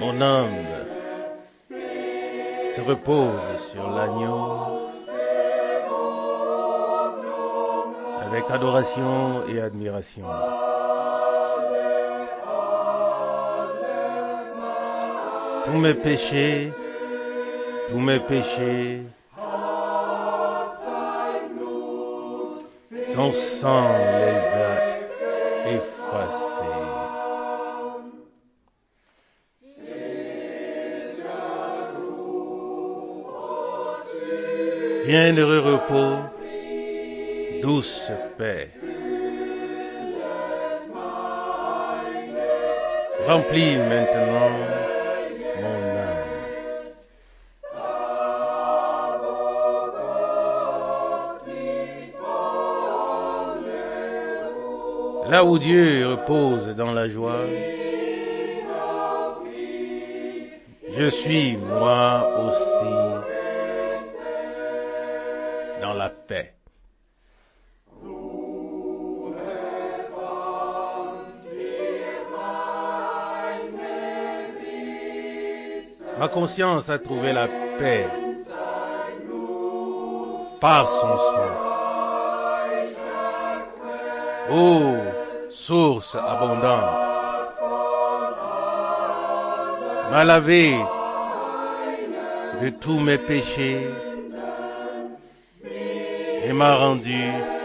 Mon âme se repose sur l'agneau avec adoration et admiration. Tous mes péchés, son sang les a effacés. Bienheureux repos, douce paix. Remplis maintenant mon âme. Là où Dieu repose dans la joie, je suis moi aussi dans la paix. Ma conscience a trouvé la paix par son sang. Ô source abondante, m'a lavé de tous mes péchés et m'a rendu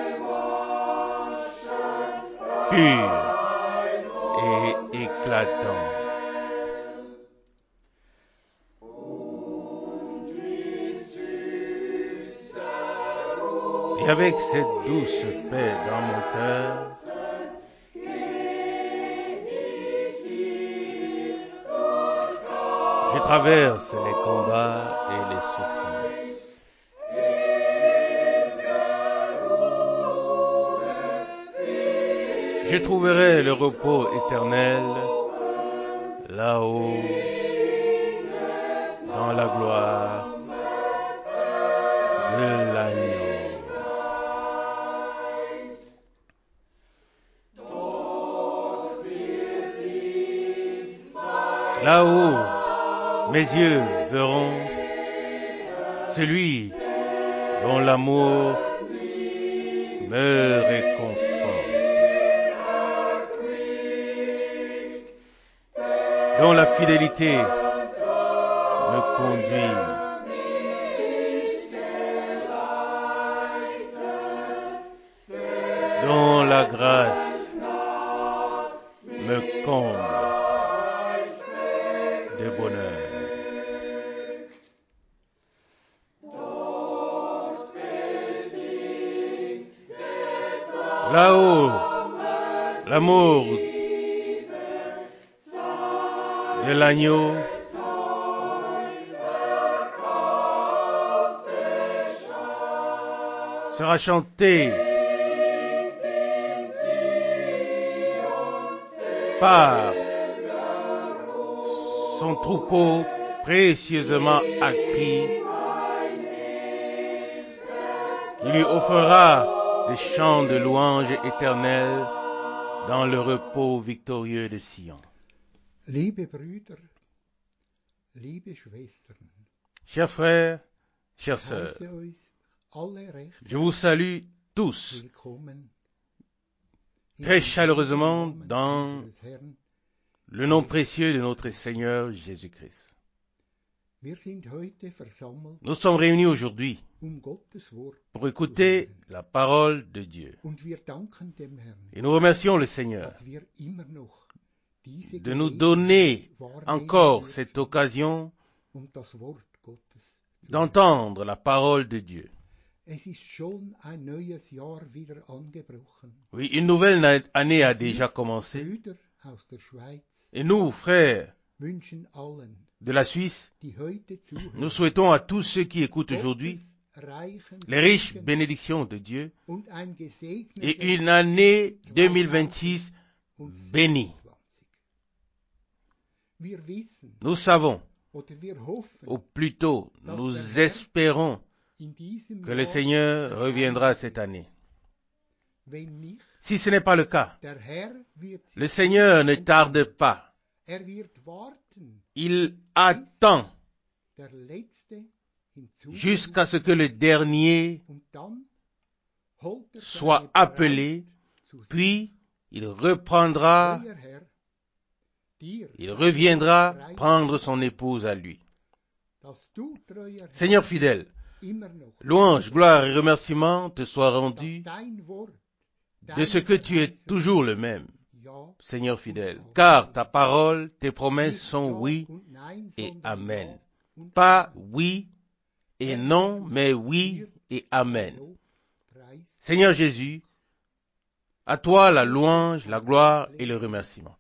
pur et éclatant. Et avec cette douce paix dans mon cœur, je traverse les combats et les souffrances. Je trouverai le repos éternel là-haut, dans la gloire de l'agneau. Là-haut, mes yeux verront celui dont l'amour me réconforte, dont la fidélité me conduit, dont la grâce me comble de bonheur. Là-haut, l'amour de l'agneau sera chanté par son troupeau précieusement acquis, qui lui offrira des chants de louange éternels dans le repos victorieux de Sion. Liebe Brüder, liebe Schwestern, Chers frères, chères sœurs, heiße euch alle recht je vous salue tous willkommen in très dem chaleureusement Namen dans unseres Herrn. le nom précieux de notre Seigneur Jésus-Christ. Wir sind heute versammelt, Nous sommes réunis aujourd'hui Gottes Wort pour écouter zu hören. la parole de Dieu. Und wir danken dem Herrn, Et nous remercions le Seigneur dass wir immer noch diese de nous Gelegenheit donner wahrnehmen encore dürfen, cette occasion das Wort Gottes zu hören. d'entendre la parole de Dieu. Es ist schon ein neues Jahr wieder angebrochen. Oui, une nouvelle année a déjà commencé. Brüder aus der Schweiz Et nous, frères wünschen allen, de la Suisse, die heute zuhören, nous souhaitons à tous ceux qui écoutent aujourd'hui Gottes reichen les riches Segen bénédictions de Dieu und ein gesegnetes et une année 2026 bénie. 2026. Wir wissen, Nous savons, oder wir hoffen, ou plutôt nous espérons in diesem que le Jahr, Seigneur reviendra cette année. wenn nicht, Si ce n'est pas le cas, der Herr wird le Seigneur ne tarde pas. Er wird warten, Il attend der Letzte hinzukommt, jusqu'à ce que le dernier und dann holt er soit seine appelé, Braut zu sich. puis il reprendra, Treuer Herr, dir il sei reviendra Preis, prendre son épouse à lui. dass du, treuer Herr, Seigneur fidèle, immer noch louange, gloire et remerciements te soient dass rendus dein Wort, de ce que tu es toujours le même, Ja Seigneur fidèle, car ta parole, tes promesses nicht sont Ja oui und Nein, et sondern amen. Ja und Pas Amen. oui et Herr non, Jesus, mais oui dir et amen. Lob, Preis. Seigneur Jésus, à toi la louange, la gloire et le remerciement.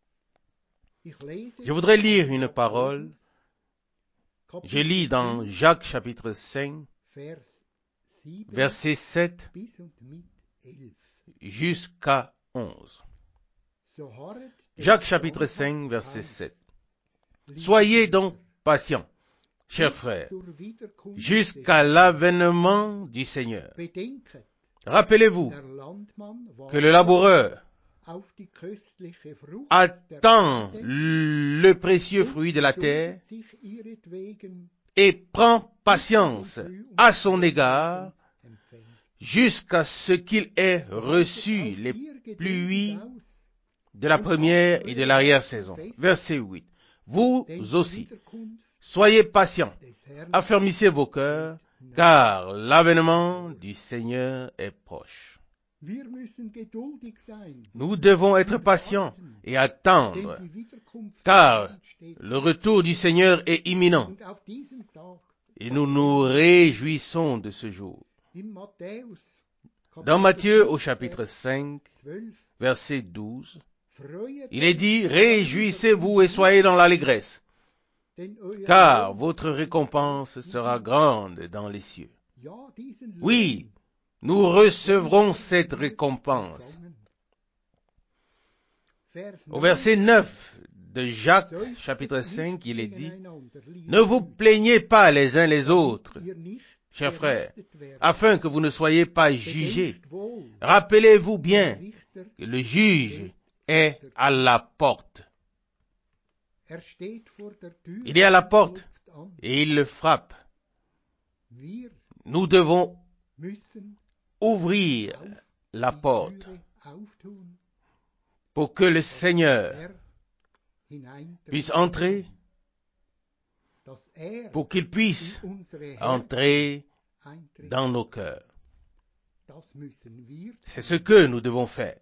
Ich lese Je voudrais lire aus une parole. Jakobus, Je lis dans Kapitel Jacques chapitre 5, 5, Vers 7 verset 7 bis und mit 11. jusqu'à 11. So harret den Jacques chapitre standhaft 5, verset aus, 7. liebe Soyez Brüder, donc patients, chers bis frères, zur Wiederkunft jusqu'à des l'avènement du Seigneur. Bedenket, Rappelez-vous der Landmann que le laboureur auf die köstliche Frucht attend der Erde le précieux fruit de la terre geduldet sich ihretwegen et prend patience à son égard empfängt. jusqu'à ce qu'il ait reçu les pluies de la première et de l'arrière-saison. Verset 8. Vous aussi, soyez patients, affermissez vos cœurs, car l'avènement du Seigneur est proche. Wir müssen geduldig sein, Nous devons être patients et attendre, denn die Wiederkunft car steht le retour du Seigneur est imminent und auf diesem Tag et nous nous réjouissons de ce jour. in Matthäus Dans Matthieu au Kapitel chapitre 5, 12 verset 12, freuet il est dit, euch réjouissez-vous et soyez dans l'allégresse, denn euer car Lohn votre ist récompense groß. sera grande dans les cieux. Ja, diesen Oui, Lohn nous recevrons cette récompense. empfangen. Vers Au verset 9 de Jacques, Seufzt chapitre nicht 5, il est dit, gegeneinander, liebe ne vous Brüder, plaignez pas les uns les autres, ihr nicht chers frères, gerichtet werdet. afin que vous ne soyez pas jugés. Bedenkt wohl, Rappelez-vous der bien Richter, que le juge est à la porte. steht vor der Tür Il est à la und porte klopft an. et il le frappe. Wir Nous devons müssen ouvrir auf la die porte Türe auftun, pour que le dass Seigneur er hineintritt, puisse entrer, dass er pour qu'il puisse in unsere Herzen entrer eintritt. dans nos cœurs. Das müssen wir C'est ce que nous devons faire.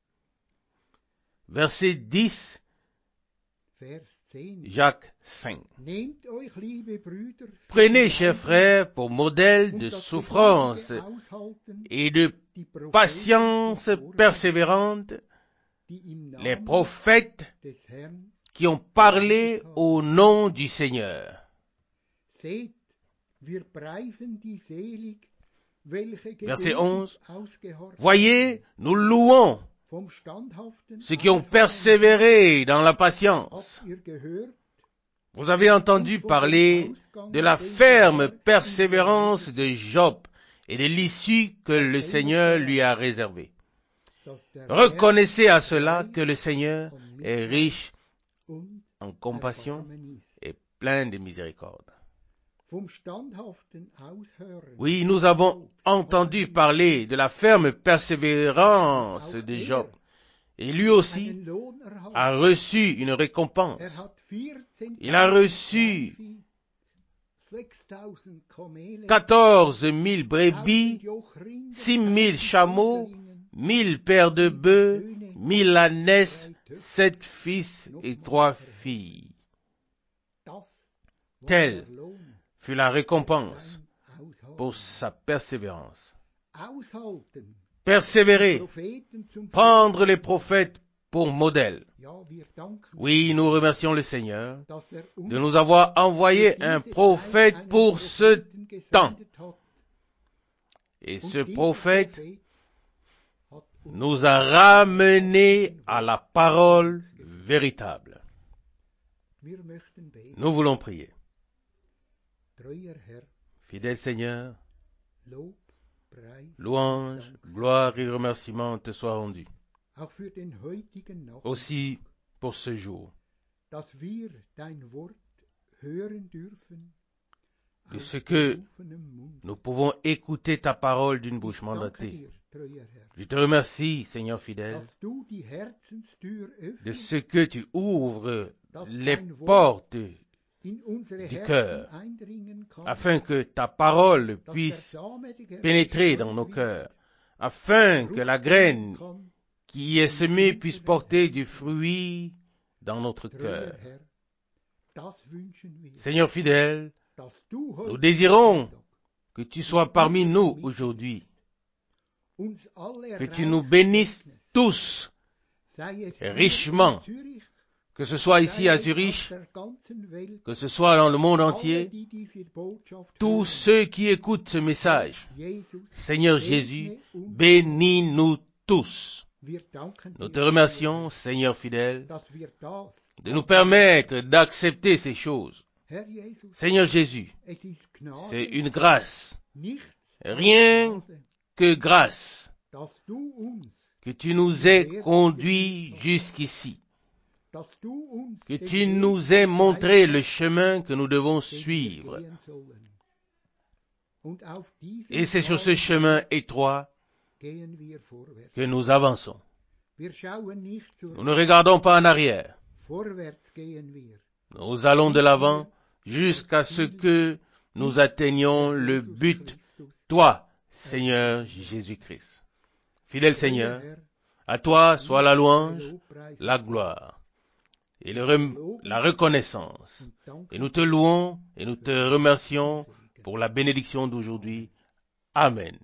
Verset 10, Vers 10. Jacques 5. Nehmt euch, liebe Brüder, für Prenez, die chers Leiden frères, pour modèle und de das souffrance geduldige Aushalten, et de die Propheten patience zuvor, persévérante, die im les Namen prophètes des Herrn qui ont parlé au nom du Seigneur. seht, wir preisen die selig, welche Verset geduldig 11. ausgehorcht Voyez, nous louons vom standhaften ceux qui ont Ausharren. persévéré dans la patience. Habt ihr gehört? Vous avez entendu parler de la ferme persévérance de Job et de l'issue que le Seigneur lui a réservée. Dass der Reconnaissez à Herr cela reich que le Seigneur von est Mitleid riche und en compassion Erbarmen ist. et plein de miséricorde. Vom standhaften Aushören. Oui, nous avons entendu parler de la ferme persévérance de Job. Et lui aussi einen Lohn erhalten. a reçu une récompense. Hat 14.000 Il a reçu Kleinvieh, 6.000 Kamele, 14 000 1000 brebis, Jochrinder, 6 000 1000 chameaux, Söldlingen, 1000 paires de bœufs, 1000 ânesses, 7 fils et 3 filles. Das war Tel der Lohn fut la für récompense sein Aushalten. pour sa persévérance. Aushalten, Persévérer, Propheten zum prendre les prophètes pour modèle. Ja, wir danken, Oui, nous remercions le Seigneur dass de nous avoir envoyé un prophète pour ce temps. Et ce prophète nous a ramenés à la parole véritable. Nous voulons prier. Fidèle Seigneur, louange, gloire et remerciements te soient rendus. Aussi pour ce jour. dass wir dein Wort hören dürfen, de aus ce que offenem Mund. nous pouvons écouter ta parole d'une Ich bouche danke mandatée. dir, treuer Herr, Je te remercie, Seigneur fidèle, dass du die Herzenstür de öffnest, ce que tu ouvres dass les dein Wort portes in unsere du Herzen cœur, eindringen kann, afin que ta parole dass der puisse Same, der pénétrer dans nos cœurs, afin que la graine kann, qui y est semée puisse porter du fruit dans notre treuer cœur. Herr, das wünschen wir, Seigneur fidèle, dass du nous heute désirons Sonntag que tu sois parmi nous aujourd'hui, uns alle que tu reich nous bénisses segnest, tous, sei es richement, hier in Zürich, que ce soit ici sei à es auf Zurich, der ganzen Welt, que ce soit dans le monde alle, entier, die diese Botschaft tous hören. ceux qui écoutent ce message. Jesus, Seigneur segne Jésus, uns. bénis-nous tous. Wir danken Nous dir, te remercions, Seigneur fidèle, dass wir das de nous permettre d'accepter ces choses. Herr Jesus, Seigneur Jésus, es ist Gnade, c'est une grâce, nichts rien als Gnade, que grâce, dass du uns, que tu nous aies conduits jusqu'ici, dass du uns que den tu Weg nous aies montré le gezeigt chemin que nous devons hast, den wir suivre. gehen sollen. Und auf diesem Et c'est sur ce chemin étroit gehen wir vorwärts. que nous avançons. Wir schauen nicht Nous zurück, ne regardons pas en arrière. vorwärts gehen wir. Nous allons de l'avant jusqu'à ce que nous atteignions le Jesus but, Christus, toi, Seigneur Jésus-Christ. Fidèle Seigneur, Herr, à toi soit la der louange, Lobpreis la gloire et la reconnaissance. und danken Et nous te louons et nous te remercions pour la bénédiction d'aujourd'hui. Amen.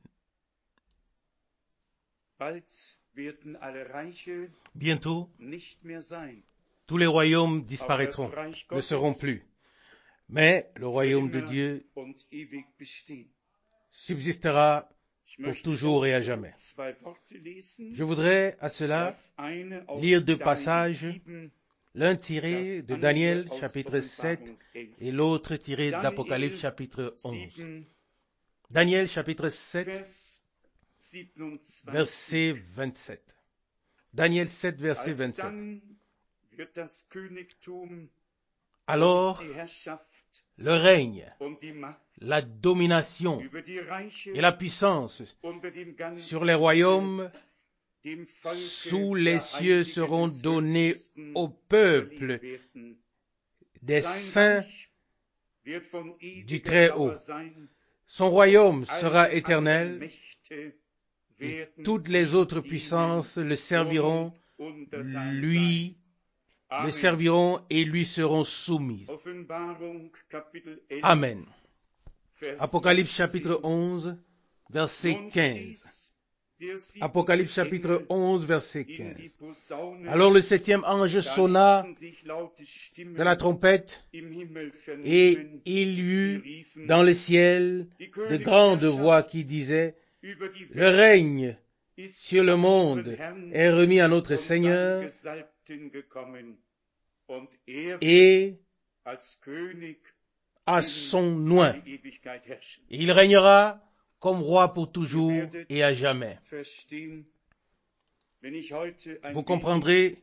Bald werden alle Reiche Bientôt, nicht mehr sein, tous les royaumes aber das disparaîtront, Reich ne seront Gottes plus. Mais le für royaume de immer Dieu und ewig bestehen. subsistera Ich pour möchte toujours et à dazu jamais. zwei Worte lesen. Je voudrais à cela Das eine aus lire deux Daniel passages, 7, l'un tiré das de andere Daniel aus chapitre 7 Offenbarung 11. et l'autre tiré d'Apocalypse Daniel chapitre 11. 7, Daniel chapitre 7 Vers 27. verset 27. Daniel 7 verset 27. Alsdann wird das Königtum Alors, und die Herrschaft le règne, und die Macht la domination über die Reiche et la puissance unter dem ganzen sur les royaumes dem Volke sous der les cieux Heiligen seront des donnés Höchsten au peuple überliefert werden. des Sein saints Reich wird von du ewiger Très-Haut. Dauer sein. Son royaume Alle sera anderen éternel Mächte et werden toutes les autres ihm puissances le serviront, untertan lui, sein. le serviront et lui seront soumises. Offenbarung, Kapitel 11, Amen. Vers Apocalypse 19. chapitre 11, verset Nun 15. stieß der siebente Apocalypse chapitre Engel 11, verset in die 15. Posaune, Alors le septième ange da sonna ließen sich laute Stimmen de la trompette im Himmel et vernehmen, il y die eut riefen, dans le ciel die de grandes Königsherrschaft voix qui disaient, über die le Welt règne ist sur le von monde unserem Herrn est remis à notre und seinem Seigneur Gesalbten gekommen, und er wird et als König à in son oint. die Ewigkeit herrschen. Il régnera comme roi pour Ihr toujours werdet et à jamais. verstehen, wenn ich heute ein Vous wenig comprendrez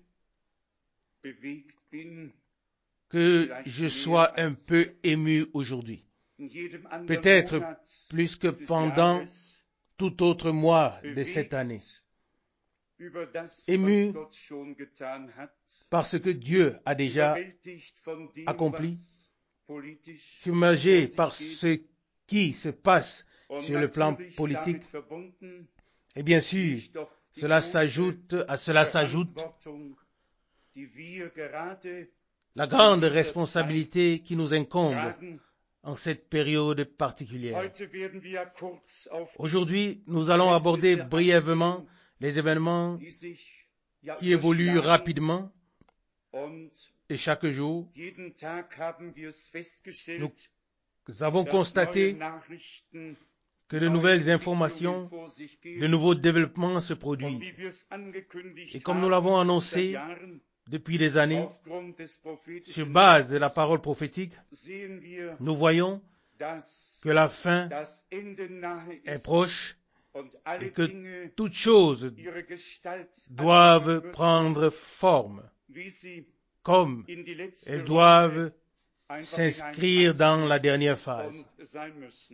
bewegt bin, que je sois un peu ému aujourd'hui, in jedem anderen peut-être Monat plus que dieses pendant Jahres tout autre mois de cette année, bewegt über das, Ému was Gott schon getan hat, parce que Dieu a déjà überwältigt von dem, accompli, was politisch submergé vor par sich ce geht, qui se passe und sur le plan natürlich politique. damit verbunden Et bien sûr, liegt doch die cela große s'ajoute Verantwortung, die wir gerade la grande responsabilité qui nous incombe tragen. en cette période particulière. Heute werden wir kurz auf die Aujourd'hui, nous allons aborder brièvement les événements die sich ja qui évoluent überschlagen. rapidement Und et chaque jour, jeden Tag haben wir es festgestellt, nous avons dass constaté neue Nachrichten, que de neue nouvelles Entwicklungen informations, vor sich gehen. de nouveaux développements se Und produisent. wie wir es angekündigt Et comme nous haben l'avons seit annoncé Jahren, depuis des années, aufgrund des sur prophetischen base de la Wortes, parole prophétique, sehen wir, nous voyons dass que la fin das Ende nahe est ist proche und alle et que Dinge toutes choses ihre Gestalt doivent annehmen müssen, prendre forme, wie sie comme in die letzte elles Runde doivent einfach s'inscrire dans la dernière phase. und sein müssen.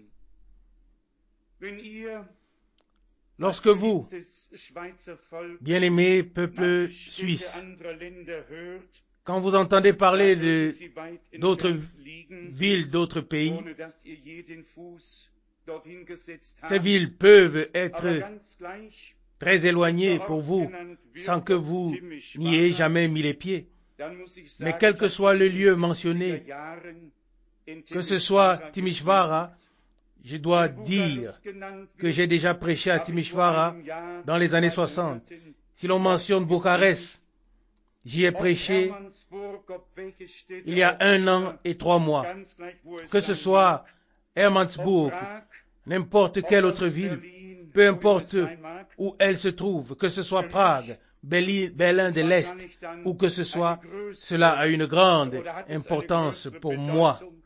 Wenn ihr Lorsque vous, geliebtes Schweizer Volk bien-aimé manche peuple Städte suisse, anderer Länder hört, quand vous entendez parler da mögen de sie weit d'autres entfernt liegen, villes, d'autres pays, ohne dass ihr je den Fuß dorthin gesetzt ces habt. villes peuvent Aber être ganz gleich, très éloignées welcher pour Ort vous, genannt wird, sans que ob vous Timișoara, n'y ayez jamais mis les pieds. dann muss ich Mais sagen, quel que ich soit habe le in den lieu 70er mentionné, Jahren in que ce soit Timișoara Timișoara, gepredigt. je dois Wenn dire Bukarest genannt que wird, j'ai déjà prêché à habe ich vor Timișoara einem Jahr dans les années 2 60. Monaten Si l'on mentionne Bucarest, j'y ai ob prêché Hermannsburg, ob welche Städte il y a auch 1 an immer, et 3 mois. ganz gleich, wo es Que ce sein soit mag, ob Hermannsburg, Prag, n'importe ob quelle autre Ostberlin, ville, peu wo immer es importe sein mag, où elle se trouve, que ce soit Für mich Prague, Berlin ist de es l'Est, wahrscheinlich dann ou que ce eine soit, größere, cela a une grande oder hat es eine importance größere pour moi. Bedeutung,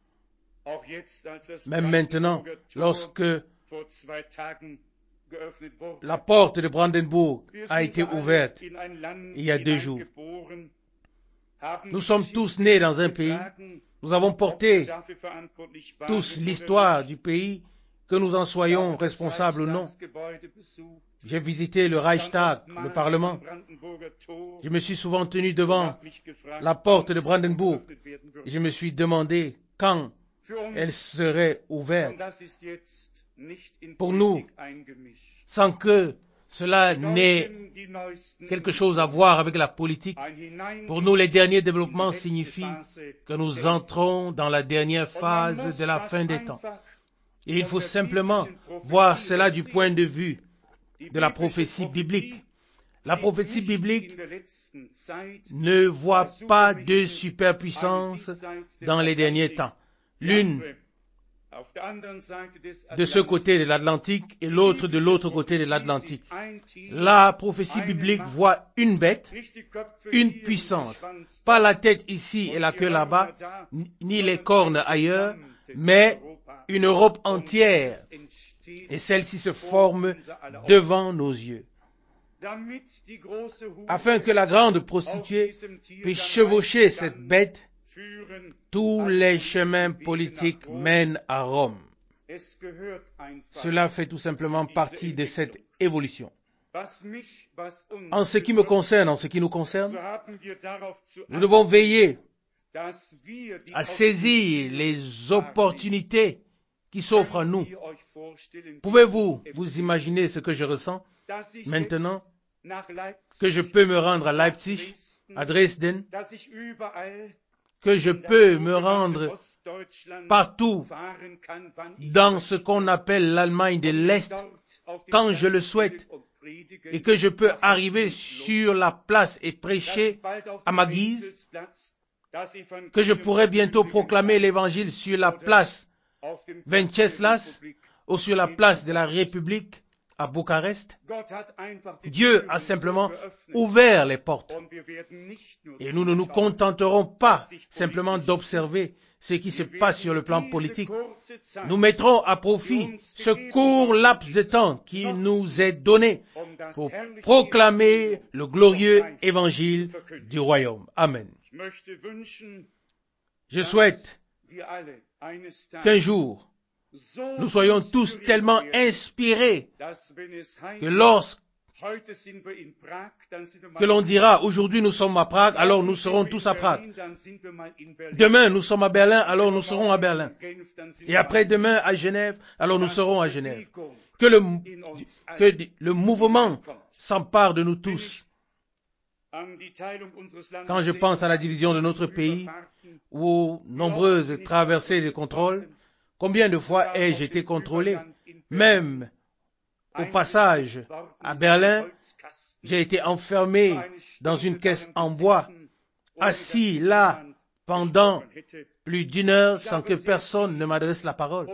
auch jetzt, als das Même maintenant, Brandenburger Tor lorsque vor 2 Tagen geöffnet wurde. la porte de Brandenburg Wir a sind été alle ouverte in ein Land il y a 2 jours. hineingeboren, haben Nous die sommes Geschichte tous nés dans un pays, getragen, nous avons ob wir porté dafür verantwortlich waren tous oder l'histoire nicht. du pays, que nous en soyons Habe das responsables ou non. Reichstagsgebäude besucht, J'ai visité le dann Reichstag, oftmals le Parlement. am Brandenburger Tor Je me suis souvent tenu und devant habe mich gefragt, la porte wann de es wohl Brandenburg. geöffnet werden wird. Je me suis demandé quand Für uns, elle serait und ouverte, das ist jetzt nicht in Pour Politik eingemischt, sans que cela n'ait bedeuten die neuesten quelque chose à Entwicklungen. voir avec la politique. Ein Hineingehen Pour nous, les derniers in die développements letzte signifient Phase que nous der entrons dans la dernière Und man phase muss de la das fin des temps. einfach Et il von faut der simplement biblischen Prophetie voir cela her du sehen. point de vue Die de la biblische prophétie biblique. La sieht prophétie nicht biblique in der letzten Zeit ne voit zwei pas de Supermächte, superpuissance eine diesseits des dans les derniers Atlantiks, temps. die L'une andere auf der anderen Seite des de ce côté de l'Atlantique et l'autre de l'autre côté de l'Atlantique. La prophétie biblique voit une bête, une puissance, pas la tête ici et la queue là-bas, ni les cornes ailleurs, mais une Europe entière. Et celle-ci se forme devant nos yeux. Afin que la grande prostituée puisse chevaucher cette bête, tous les chemins politiques mènent à Rome. Cela fait tout simplement partie de cette évolution. En ce qui me concerne, en ce qui nous concerne, nous devons veiller à saisir les opportunités qui s'offrent à nous. Pouvez-vous vous imaginer ce que je ressens maintenant que je peux me rendre à Leipzig, à Dresden, que je peux me rendre partout dans ce qu'on appelle l'Allemagne de l'Est quand je le souhaite et que je peux arriver sur la place et prêcher à ma guise, que je pourrai bientôt proclamer l'évangile sur la place Venceslas ou sur la place de la République à Bucarest. Dieu a simplement ouvert les portes. Et nous ne nous contenterons pas simplement d'observer ce qui se passe sur le plan politique. Nous mettrons à profit ce court laps de temps qui nous est donné pour proclamer le glorieux évangile du royaume. Amen. Je souhaite qu'un jour, nous soyons tous tellement inspirés que lorsque l'on dira aujourd'hui nous sommes à Prague, alors nous serons tous à Prague. Demain nous sommes à Berlin, alors nous serons à Berlin. Et après-demain à Genève, alors nous serons à Genève. Que le mouvement s'empare de nous tous. Quand je pense à la division de notre pays, aux nombreuses traversées de contrôle, combien de fois ai-je été contrôlé? Même au passage à Berlin, j'ai été enfermé dans une caisse en bois, assis là pendant plus d'1 heure sans que personne ne m'adresse la parole.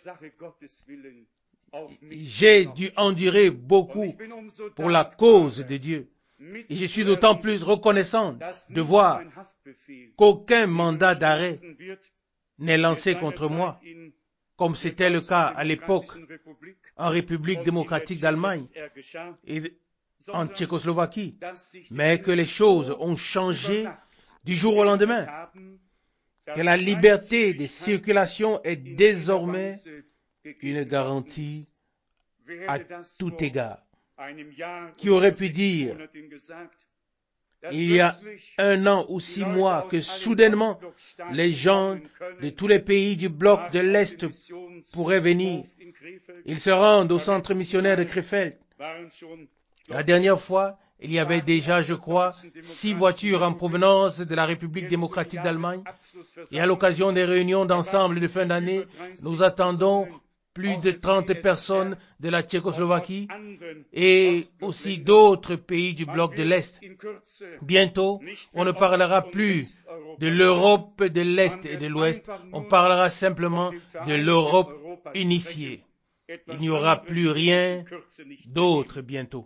J'ai dû endurer beaucoup pour la cause de Dieu. Et je suis d'autant plus reconnaissant de voir qu'aucun mandat d'arrêt n'est lancé contre moi, comme c'était le cas à l'époque en République démocratique d'Allemagne et en Tchécoslovaquie, mais que les choses ont changé du jour au lendemain, que la liberté de circulation est désormais une garantie à tout égard. Qui aurait pu dire, il y a 1 an ou 6 mois, que soudainement, les gens de tous les pays du bloc de l'Est pourraient venir. Ils se rendent au centre missionnaire de Krefeld. La dernière fois, il y avait déjà, je crois, 6 voitures en provenance de la République démocratique d'Allemagne. Et à l'occasion des réunions d'ensemble de fin d'année, nous attendons plus de 30 personnes de la Tchécoslovaquie et aussi d'autres pays du bloc de l'Est. Bientôt, on ne parlera plus de l'Europe de l'Est et de l'Ouest, on parlera simplement de l'Europe unifiée. Il n'y aura plus rien d'autre bientôt.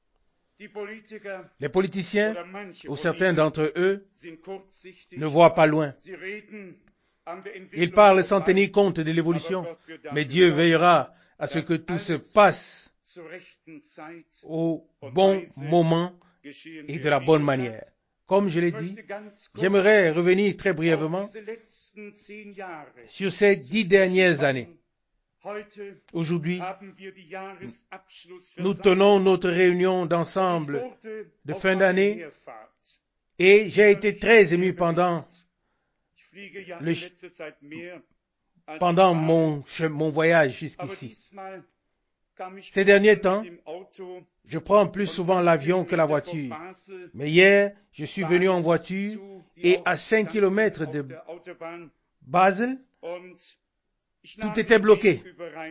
Les politiciens, ou certains d'entre eux, ne voient pas loin. Ils parlent sans tenir compte de l'évolution, mais Dieu veillera à ce que tout se passe au bon moment et de la bonne manière. Comme je l'ai dit, j'aimerais revenir très brièvement sur ces 10 dernières années. Aujourd'hui, nous tenons notre réunion d'ensemble de fin d'année et j'ai été très ému pendant mon voyage jusqu'ici. Ces derniers temps, je prends plus souvent l'avion que la voiture. Mais hier, je suis venu en voiture et à 5 kilomètres de Basel, tout était bloqué.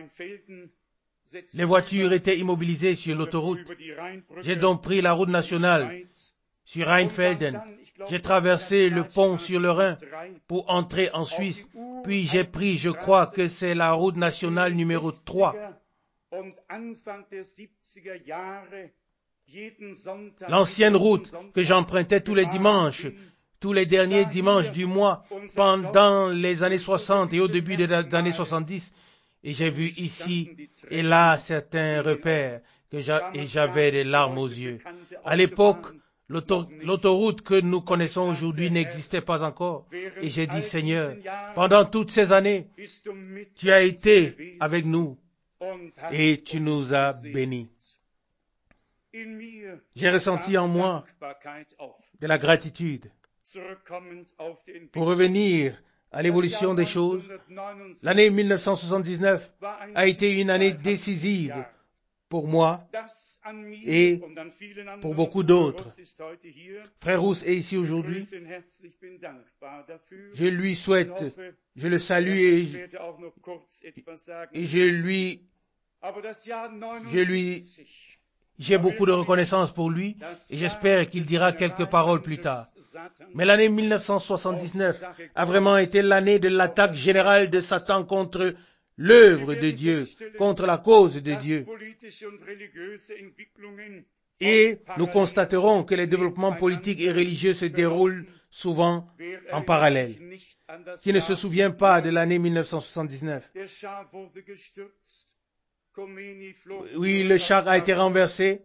Les voitures étaient immobilisées sur l'autoroute. J'ai donc pris la route nationale sur Rheinfelden. J'ai traversé le pont sur le Rhin pour entrer en Suisse. Puis j'ai pris, je crois que c'est la route nationale numéro 3. L'ancienne route que j'empruntais tous les dimanches, tous les derniers dimanches du mois, pendant les années 60 et au début des années 70. Et j'ai vu ici et là certains repères et j'avais des larmes aux yeux. À l'époque, l'autoroute que nous connaissons aujourd'hui n'existait pas encore. Et j'ai dit, Seigneur, pendant toutes ces années, tu as été avec nous et tu nous as bénis. J'ai ressenti en moi de la gratitude. Pour revenir à l'évolution des choses, l'année 1979 a été une année décisive pour moi et pour beaucoup d'autres. Frère Rousse est ici aujourd'hui. Je lui souhaite, je le salue et j'ai beaucoup de reconnaissance pour lui et j'espère qu'il dira quelques paroles plus tard. Mais l'année 1979 a vraiment été l'année de l'attaque générale de Satan contre l'œuvre de Dieu, contre la cause de Dieu. Et nous constaterons que les développements politiques et religieux se déroulent souvent en parallèle. Qui ne se souvient pas de l'année 1979? Oui, le char a été renversé.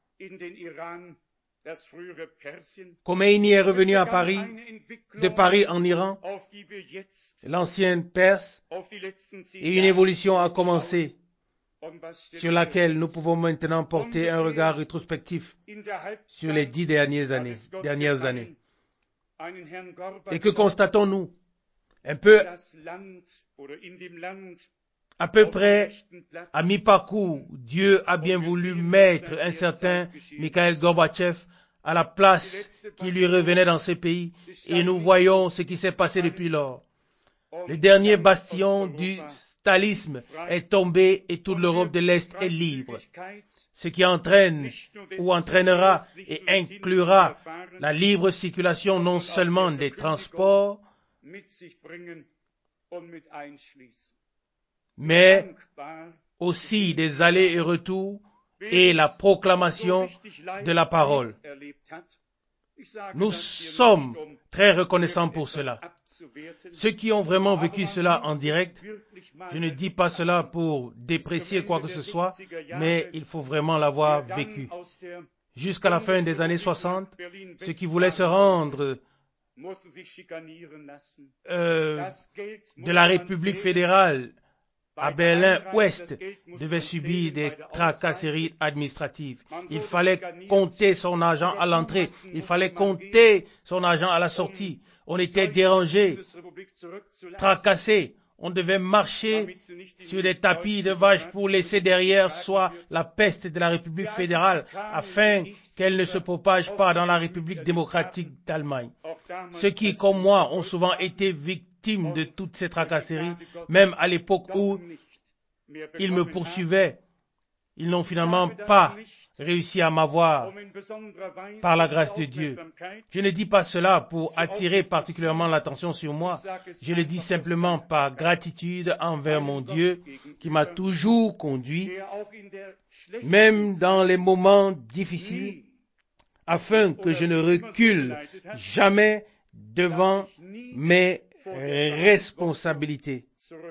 Khomeini est revenu à Paris, de Paris en Iran, l'ancienne Perse, et une évolution a commencé, sur laquelle nous pouvons maintenant porter un regard rétrospectif sur les 10 dernières années. Et que constatons-nous? À peu près à mi-parcours, Dieu a bien voulu mettre un certain Mikhail Gorbatchev à la place qui lui revenait dans ces pays, et nous voyons ce qui s'est passé depuis lors. Le dernier bastion du stalinisme est tombé et toute l'Europe de l'Est est libre, ce qui entraîne ou entraînera et inclura la libre circulation non seulement des transports, mais aussi des allers et retours et la proclamation de la parole. Nous sommes très reconnaissants pour cela. Ceux qui ont vraiment vécu cela en direct, je ne dis pas cela pour déprécier quoi que ce soit, mais il faut vraiment l'avoir vécu. Jusqu'à la fin des années 60, ceux qui voulaient se rendre de la République fédérale à Berlin-Ouest devait subir des tracasseries administratives. Il fallait compter son argent à l'entrée, il fallait compter son argent à la sortie. On était dérangé, tracassé. On devait marcher sur des tapis de vaches pour laisser derrière soi la peste de la République fédérale afin qu'elle ne se propage pas dans la République démocratique d'Allemagne. Ceux qui, comme moi, ont souvent été victimes de toutes ces tracasseries, même à l'époque où ils me poursuivaient, ils n'ont finalement pas réussi à m'avoir par la grâce de Dieu. Je ne dis pas cela pour attirer particulièrement l'attention sur moi. Je le dis simplement par gratitude envers mon Dieu qui m'a toujours conduit, même dans les moments difficiles, afin que je ne recule jamais devant mes responsabilités.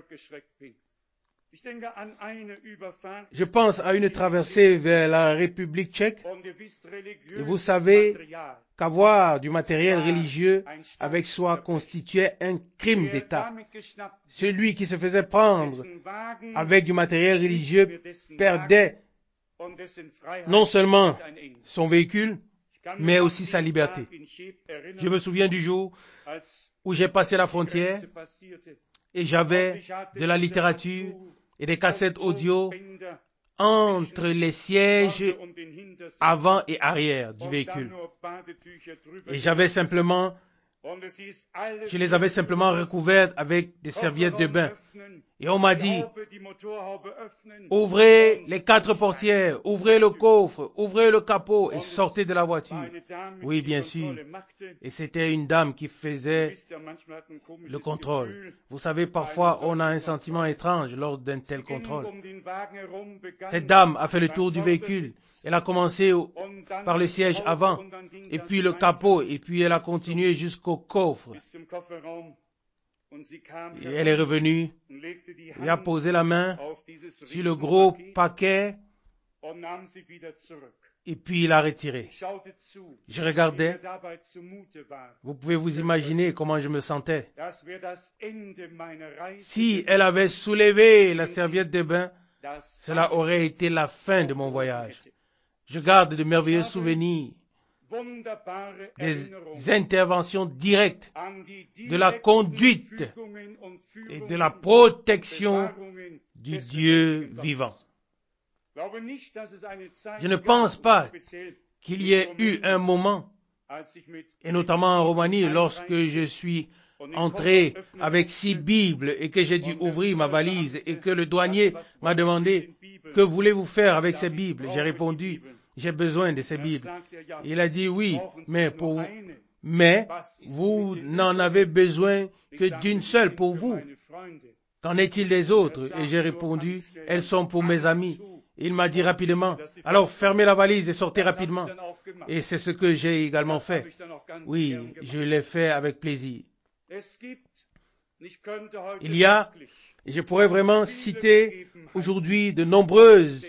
Je pense à une traversée vers la République tchèque, et vous savez qu'avoir du matériel religieux avec soi constituait un crime d'État. Celui qui se faisait prendre avec du matériel religieux perdait non seulement son véhicule, mais aussi sa liberté. Je me souviens du jour où j'ai passé la frontière et j'avais de la littérature et des cassettes audio entre les sièges avant et arrière du véhicule. Et je les avais simplement recouvertes avec des serviettes de bain. Et on m'a dit, ouvrez les 4 portières, ouvrez le coffre, ouvrez le capot et sortez de la voiture. Oui, bien sûr. Et c'était une dame qui faisait le contrôle. Vous savez, parfois, on a un sentiment étrange lors d'un tel contrôle. Cette dame a fait le tour du véhicule. Elle a commencé par le siège avant, et puis le capot, et puis elle a continué jusqu'au coffre. Et elle est revenue et a posé la main sur le gros paquet et puis il a retiré. Je regardais. Vous pouvez vous imaginer comment je me sentais. Si elle avait soulevé la serviette de bain, cela aurait été la fin de mon voyage. Je garde de merveilleux souvenirs des interventions directes, de la conduite et de la protection du Dieu vivant. Je ne pense pas qu'il y ait eu un moment, et notamment en Roumanie, lorsque je suis entré avec 6 Bibles et que j'ai dû ouvrir ma valise et que le douanier m'a demandé « Que voulez-vous faire avec ces Bibles ?» J'ai répondu « J'ai besoin de ces Bibles. » Il a dit « Oui, mais vous n'en avez besoin que d'une seule pour vous. Qu'en est-il des autres ?» Et j'ai répondu « Elles sont pour mes amis. » Il m'a dit rapidement « Alors fermez la valise et sortez rapidement. » Et c'est ce que j'ai également fait. Oui, je l'ai fait avec plaisir. Il y a, et je pourrais vraiment citer aujourd'hui de nombreuses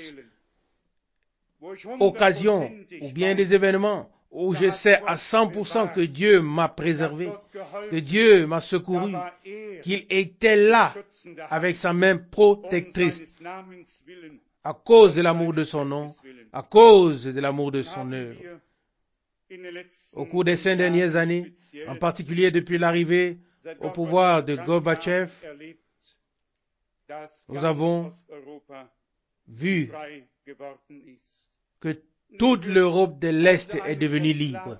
occasions ou bien des événements où je sais à 100% que Dieu m'a préservé, que Dieu m'a secouru, qu'il était là avec sa main protectrice à cause de l'amour de son nom, à cause de l'amour de son œuvre. Au cours des 5 dernières années, en particulier depuis l'arrivée au pouvoir de Gorbatchev, nous avons vu que toute l'Europe de l'Est est devenue libre.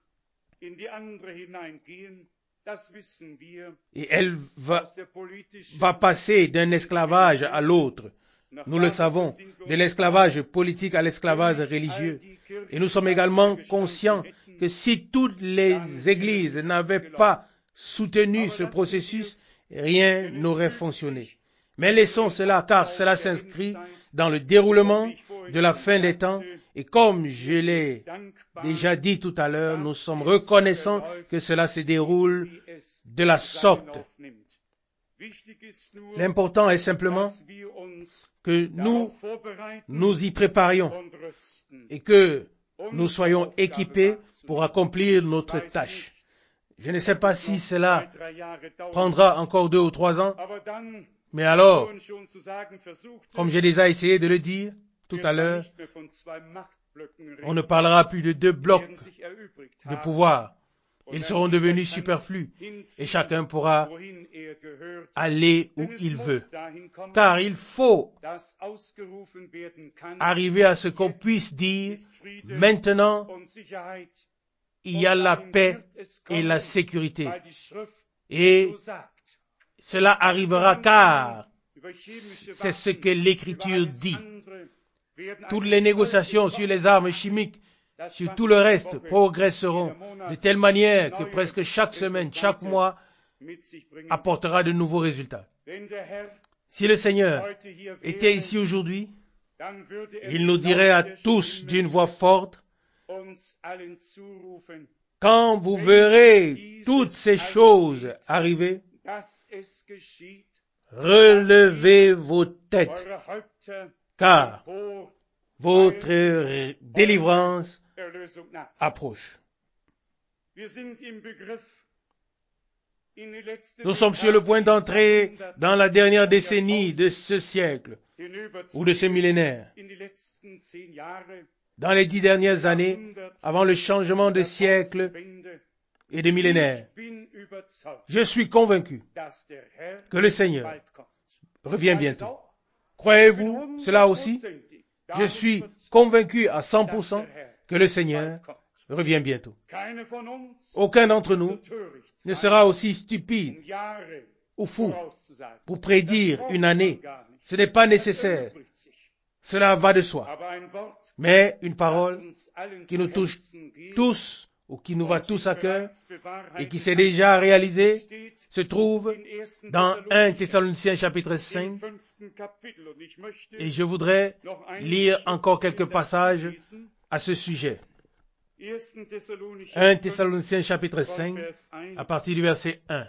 Et elle va passer d'un esclavage à l'autre. Nous le savons, de l'esclavage politique à l'esclavage religieux. Et nous sommes également conscients que si toutes les églises n'avaient pas soutenu ce processus, rien n'aurait fonctionné. Mais laissons cela, car cela s'inscrit dans le déroulement de la fin des temps. Et comme je l'ai déjà dit tout à l'heure, nous sommes reconnaissants que cela se déroule de la sorte. L'important est simplement que nous y préparions et que nous soyons équipés pour accomplir notre tâche. Je ne sais pas si cela prendra encore 2 ou 3 ans, mais alors, comme j'ai déjà essayé de le dire tout à l'heure, on ne parlera plus de 2 blocs de pouvoir. Ils seront devenus superflus et chacun pourra aller où il veut. Car il faut arriver à ce qu'on puisse dire, maintenant, il y a la paix et la sécurité. Et cela arrivera car c'est ce que l'Écriture dit. Toutes les négociations sur les armes chimiques, sur tout le reste, progresseront de telle manière que presque chaque semaine, chaque mois, apportera de nouveaux résultats. Si le Seigneur était ici aujourd'hui, il nous dirait à tous d'une voix forte, quand vous verrez toutes ces choses arriver, relevez vos têtes, car votre délivrance approche. Nous sommes sur le point d'entrer dans la dernière décennie de ce siècle ou de ce millénaire. Dans les 10 dernières années, avant le changement de siècle et de millénaire, je suis convaincu que le Seigneur revient bientôt. Croyez-vous cela aussi? Je suis convaincu à 100% que le Seigneur revient bientôt. Aucun d'entre nous ne sera aussi stupide ou fou pour prédire une année. Ce n'est pas nécessaire. Cela va de soi. Mais une parole qui nous touche tous ou qui nous va tous à cœur et qui s'est déjà réalisée se trouve dans 1 Thessaloniciens chapitre 5. Et je voudrais lire encore quelques passages à ce sujet. 1 Thessaloniciens chapitre 5, à partir du verset 1.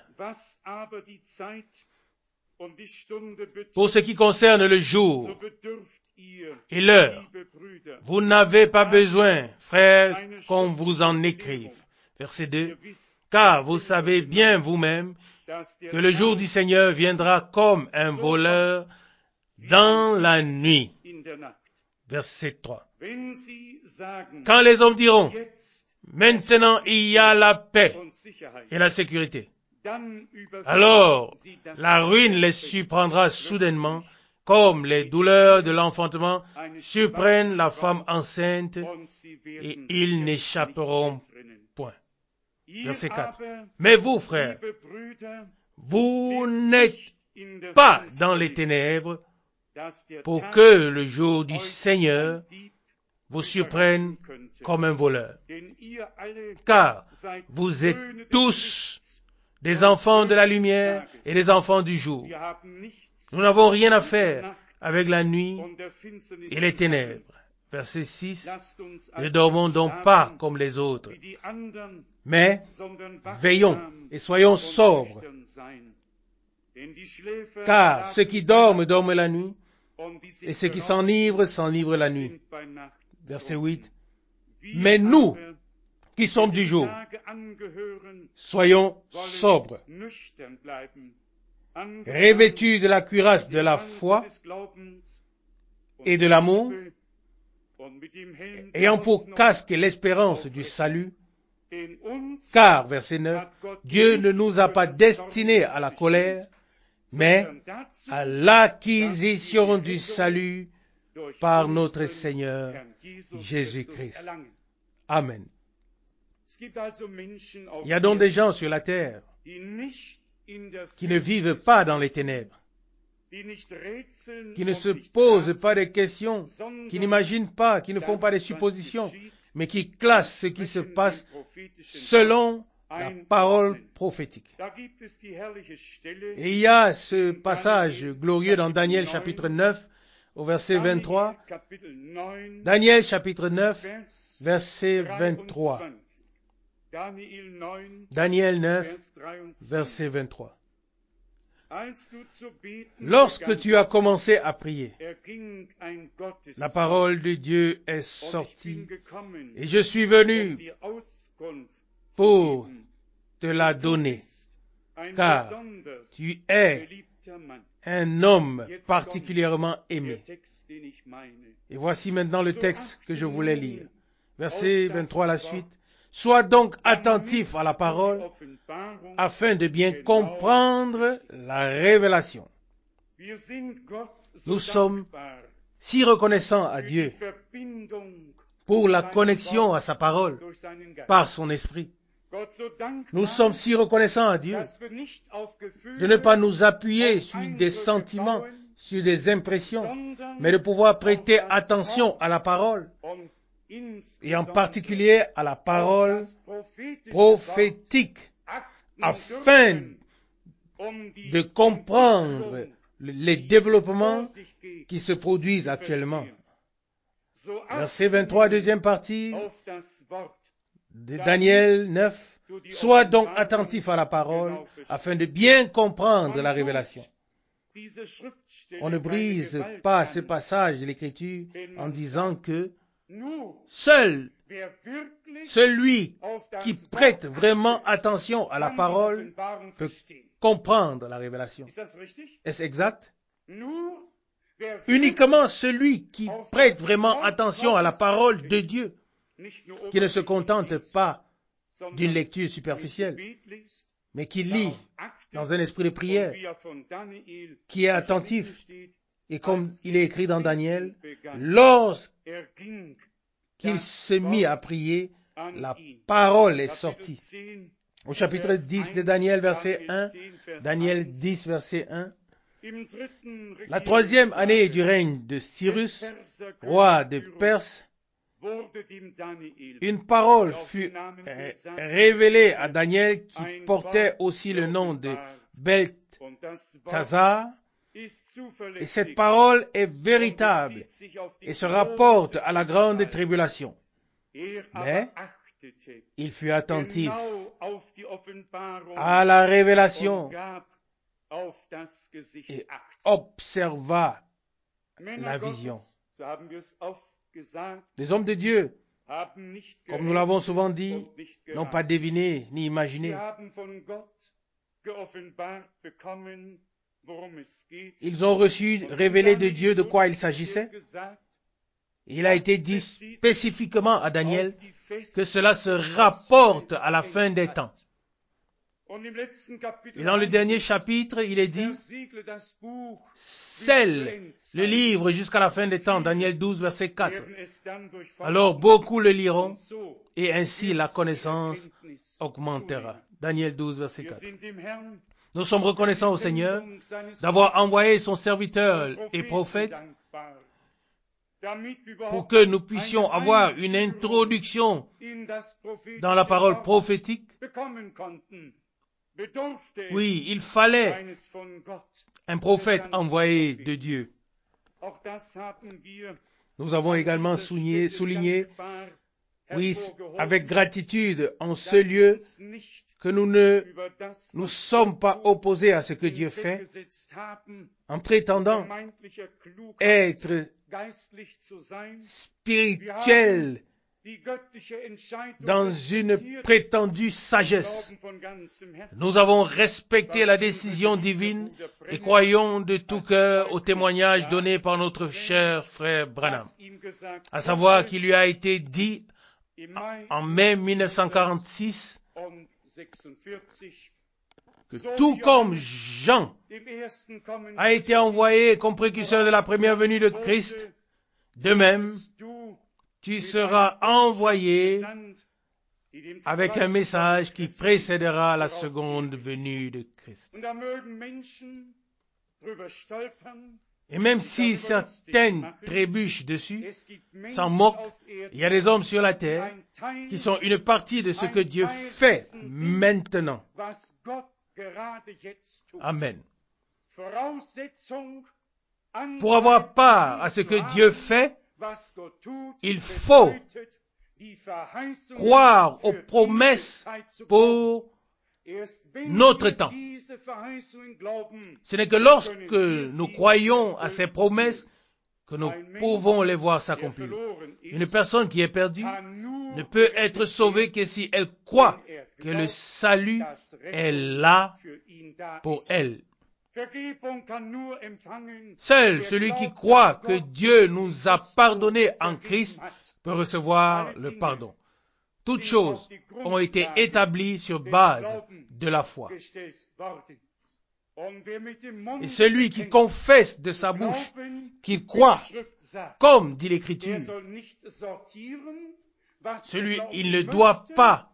Pour ce qui concerne le jour et l'heure, vous n'avez pas besoin, frères, qu'on vous en écrive. Verset 2. Car vous savez bien vous-même que le jour du Seigneur viendra comme un voleur dans la nuit. Verset 3. Quand les hommes diront, maintenant il y a la paix et la sécurité, alors la ruine les surprendra soudainement, comme les douleurs de l'enfantement surprennent la femme enceinte, et ils n'échapperont point. Verset 4. Mais vous, frères, vous n'êtes pas dans les ténèbres, pour que le jour du Seigneur vous surprenne comme un voleur. Car vous êtes tous des enfants de la lumière et des enfants du jour. Nous n'avons rien à faire avec la nuit et les ténèbres. Verset 6. Ne dormons donc pas comme les autres, mais veillons et soyons sobres. Car ceux qui dorment, dorment la nuit, et ceux qui s'enivrent, s'enivrent la nuit. Verset 8. Mais nous, qui sommes du jour, soyons sobres, revêtus de la cuirasse de la foi et de l'amour, ayant pour casque l'espérance du salut, car, verset 9, Dieu ne nous a pas destinés à la colère, mais à l'acquisition du salut par notre Seigneur Jésus-Christ. Amen. Il y a donc des gens sur la terre qui ne vivent pas dans les ténèbres, qui ne se posent pas de questions, qui n'imaginent pas, qui ne font pas de suppositions, mais qui classent ce qui se passe selon la parole prophétique. Et il y a ce passage glorieux dans Daniel chapitre 9, au verset 23. Daniel chapitre 9, verset 23. Daniel 9, verset 23. Lorsque tu as commencé à prier, la parole de Dieu est sortie et je suis venu pour te l'a donné, ein car besonders tu es geliebter Mann. un homme Jetzt particulièrement kommt der aimé. Text, den ich meine. Et voici maintenant le texte que je voulais lire. Verset 23 à la suite. Sois donc attentif à la parole Offenbarung. afin de bien comprendre la révélation. Wir sind Gott so Nous sommes dankbar si reconnaissants à für die Dieu Verbindung pour la seinem connexion Wort à sa parole durch seinen Geist. par son esprit. Gott so dankbar, Nous sommes si reconnaissants à Dieu dass wir nicht auf Gefühle, de ne pas nous appuyer auf sur Eindrücke des sentiments, bauen, sur des impressions, sondern mais de pouvoir prêter auf das attention Wort à la parole und et en insbesondere particulier à la auf parole das prophetische prophétique Wort achten afin dürfen, die de comprendre Entwicklung, les die développements vor sich geht, qui se produisent zu actuellement. verstehen. So Verset achten 23, wir deuxième partie auf das Wort, de Daniel 9. Sois donc attentif à la parole afin de bien comprendre la révélation. diese Schriftstelle On ne keine brise Gewalt pas an, ce passage de l'Écriture en disant que nur seul wer wirklich celui auf das qui Wort prête achtet, vraiment attention à la kann die parole Offenbarung peut verstehen. comprendre la révélation. Ist das richtig? Est-ce exact? Nur wer Uniquement celui qui auf prête das vraiment Wort attention à la Gottes parole achtet, de Dieu, nicht nur qui ne se oberflächlich contente liest, pas sondern d'une lecture mit superficielle, Gebet liest, mais qui lit darauf achtet, dans un esprit de und prière, wie von Daniel qui est geschrieben attentif. steht, Et comme als il est es écrit dans beten Daniel, begann, lorsqu'il erging se mit à prier, an la ihn. parole est Kapitel sortie. 10, Au chapitre Vers 10 de 1, Daniel, verset 1, 10, Vers Daniel 1, 10, verset 1, im dritten la troisième année du Regierungsjahre règne de des Cyrus, Perserkönigs roi de Pyrrhus, Perse, wurde dem Daniel, une parole der auf fut den Namen Belsatzer révélée à hörte, Daniel qui ein portait Wort aussi le nom de geoffenbart. Und das Wort Beltsazar. ist Et zuverlässig cette parole est und véritable bezieht sich auf die et se rapporte à la grande große Zeit. tribulation. Er Mais aber achtete il fut attentif genau auf die Offenbarung à la und révélation gab auf das Gesicht et Acht. observa Männer la vision. Gottes, so haben wir es oft gesagt, Les hommes de Dieu, haben nicht comme nous l'avons gerätselt souvent dit, und nicht n'ont pas geraten. deviné ni Sie imaginé. haben von Gott geoffenbart bekommen, worum es geht. Ils ont reçu, Und révélé de Daniel Dieu de wurde quoi il speziell s'agissait. gesagt, Il a été dit spécifiquement à Daniel que cela se rapporte à la fin des temps. Und im letzten Kapitel Et dans le dernier chapitre, il est dit, versiegle das Buch, scelle le livre jusqu'à la fin des temps, Daniel 12, verset 4. werden es dann durch Alors Forschung beaucoup le liront und so et ainsi la wird die connaissance Erkenntnis augmentera. zunehmen. Daniel 12, verset Wir 4. sind dem Herrn Nous sommes reconnaissants au für die Seigneur Sendung seines d'avoir envoyé son serviteur Propheten et prophète dankbar, damit wir pour überhaupt que nous puissions eine avoir une Einführung introduction in das dans la parole prophétische Wort prophétique. bekommen konnten. Bedurfte es Oui, il fallait eines von Gott. un prophète envoyé de Dieu. Auch das haben wir Nous avons an également dieser souligné, Stelle dankbar oui, hervorgehoben, avec gratitude en ce dass wir lieu uns nicht que nous ne über das, nous was sommes Gott pas tut, opposés à ce que Dieu fait hinweggesetzt haben, en prétendant vermeintlicher Klugheit être geistlich zu sein. spirituel Die göttliche Entscheidung dans une respektiert, prétendue sagesse. glauben von ganzem Herzen. Nous avons respecté la décision divine et croyons de tout cœur au témoignage donné par notre cher frère Branham, Was ihm gesagt à savoir wurde qu'il lui a été dit im Mai en mai 1946 1946, que so tout wie comme Johannes Jean dem ersten Kommen a été envoyé comme précurseur de la première venue de Christ, de même, tu seras envoyé avec un message qui précédera la seconde venue de Christ. Et même si certaines trébuchent dessus, s'en moquent, il y a des hommes sur la terre qui sont une partie de ce que Dieu fait maintenant. Amen. Pour avoir part à ce que Dieu fait, il faut croire aux promesses pour notre temps. Ce n'est que lorsque nous croyons à ces promesses que nous pouvons les voir s'accomplir. Une personne qui est perdue ne peut être sauvée que si elle croit que le salut est là pour elle. Seul celui qui croit que Dieu nous a pardonné en Christ peut recevoir le pardon. Toutes choses ont été établies sur base de la foi. Et celui qui confesse de sa bouche qu'il croit, comme dit l'Écriture, celui, il ne doit pas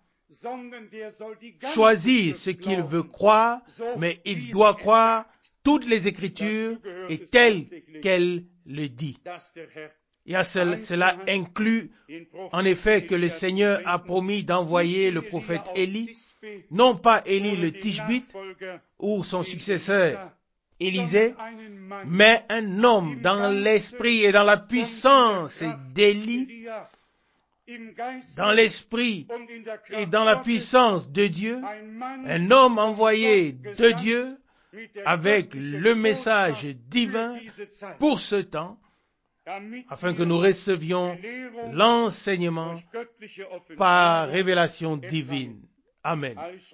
choisir ce qu'il veut croire, mais il doit croire toutes les Écritures et telles qu'elles le disent. Et cela inclut en effet que le Seigneur a promis d'envoyer le prophète Élie, non pas Élie le Tishbite ou son successeur Élisée, mais un homme dans l'esprit et dans la puissance d'Élie, dans l'esprit et dans la puissance de Dieu, un homme envoyé de Dieu avec le message divin pour ce temps, afin que nous recevions l'enseignement par révélation divine. Amen.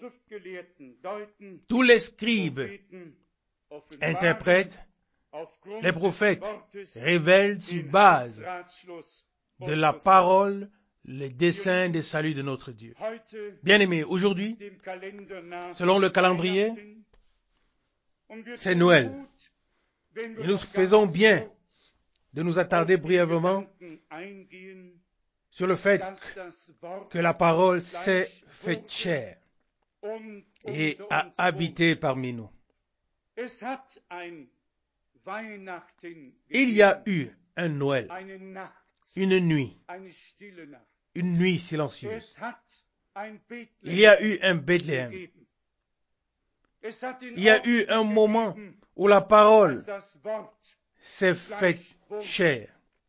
Tous les scribes interprètent, les prophètes révèlent sur base de la parole les desseins des saluts de notre Dieu. Bien-aimés, aujourd'hui, selon le calendrier, c'est Noël. Et nous faisons bien de nous attarder brièvement sur le fait que la parole s'est faite chair et a habité parmi nous. Il y a eu un Noël, une nuit silencieuse. Il y a eu un Bethléem. Il y a eu un moment où la parole s'est faite chair,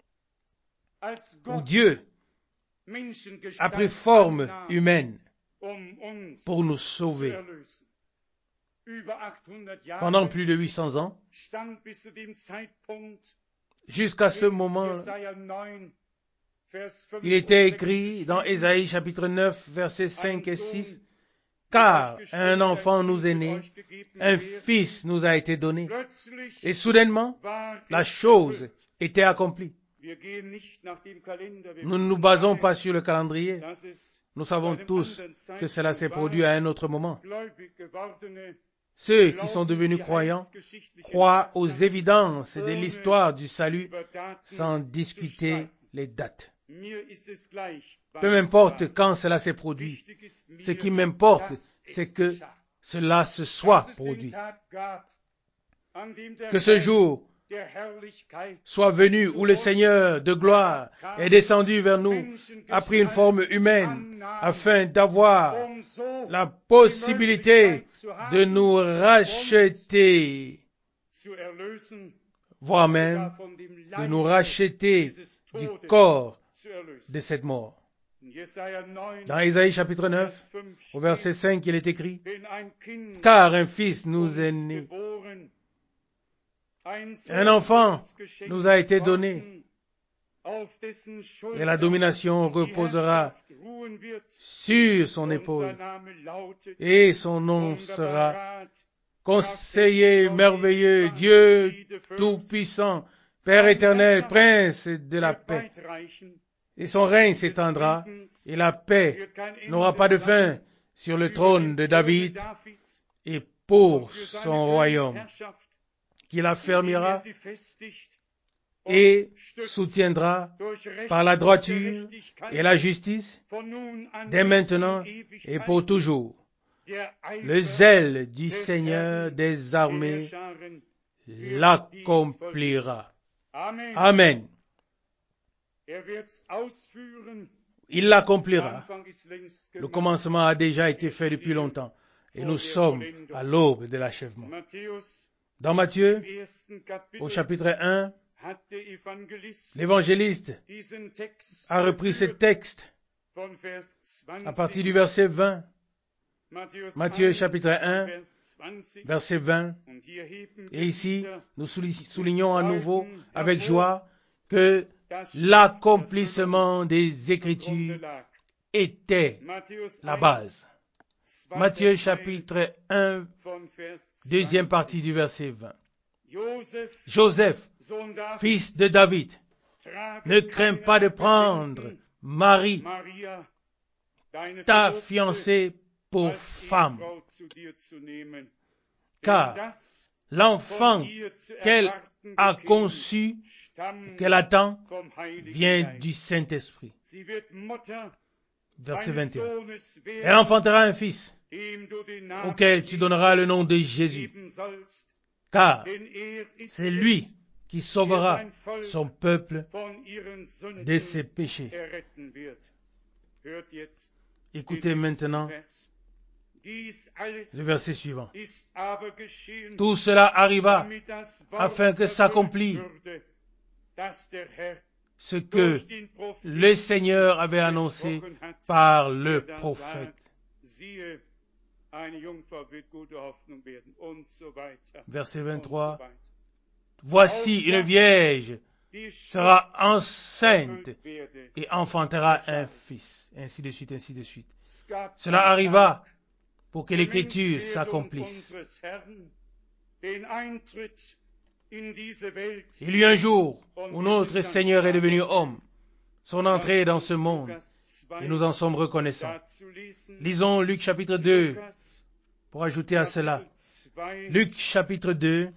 où Dieu a pris forme humaine pour nous sauver. Pendant plus de 800 ans, jusqu'à ce moment, il était écrit dans Ésaïe chapitre 9, versets 5 et 6, « Car un enfant nous est né, un fils nous a été donné. » Et soudainement, la chose était accomplie. Nous ne nous basons pas sur le calendrier. Nous savons tous que cela s'est produit à un autre moment. Ceux qui sont devenus croyants croient aux évidences de l'histoire du salut sans discuter les dates. Peu m'importe quand cela s'est produit. Ce qui m'importe, c'est que cela se soit produit. Que ce jour soit venu où le Seigneur de gloire est descendu vers nous, a pris une forme humaine, afin d'avoir la possibilité de nous racheter, voire même de nous racheter du corps de cette mort. Dans Ésaïe chapitre 9, au verset 5, il est écrit, « Car un fils nous est né, un enfant nous a été donné, et la domination reposera sur son épaule, et son nom sera Conseiller merveilleux, Dieu tout-puissant, Père éternel, Prince de la paix. Et son règne s'étendra, et la paix n'aura pas de fin sur le trône de David et pour son royaume, qu'il affermira et soutiendra par la droiture et la justice, dès maintenant et pour toujours. Le zèle du Seigneur des armées l'accomplira. Amen. Il l'accomplira. Le commencement a déjà été fait depuis longtemps et nous sommes à l'aube de l'achèvement. Dans Matthieu, au chapitre 1, l'évangéliste a repris ce texte à partir du verset 20. Matthieu chapitre 1, verset 20. Et ici, nous soulignons à nouveau avec joie que l'accomplissement des Écritures était la base. Matthieu chapitre 1, deuxième partie du verset 20. Joseph, fils de David, ne crains pas de prendre Marie, ta fiancée, pour femme, car l'enfant qu'elle a conçu, qu'elle attend, vient du Saint-Esprit. Verset 21. Elle enfantera un fils, auquel tu donneras le nom de Jésus, car c'est lui qui sauvera son peuple de ses péchés. Écoutez maintenant le verset suivant. Tout cela arriva afin que s'accomplisse ce que le Seigneur avait annoncé par le prophète. Verset 23. Voici une vierge sera enceinte et enfantera un fils. Ainsi de suite, ainsi de suite. Cela arriva pour que l'écriture s'accomplisse. Il y eut un jour où notre Seigneur est devenu homme, son entrée dans ce monde, et nous en sommes reconnaissants. Lisons Luc chapitre 2, pour ajouter à cela. Luc chapitre 2,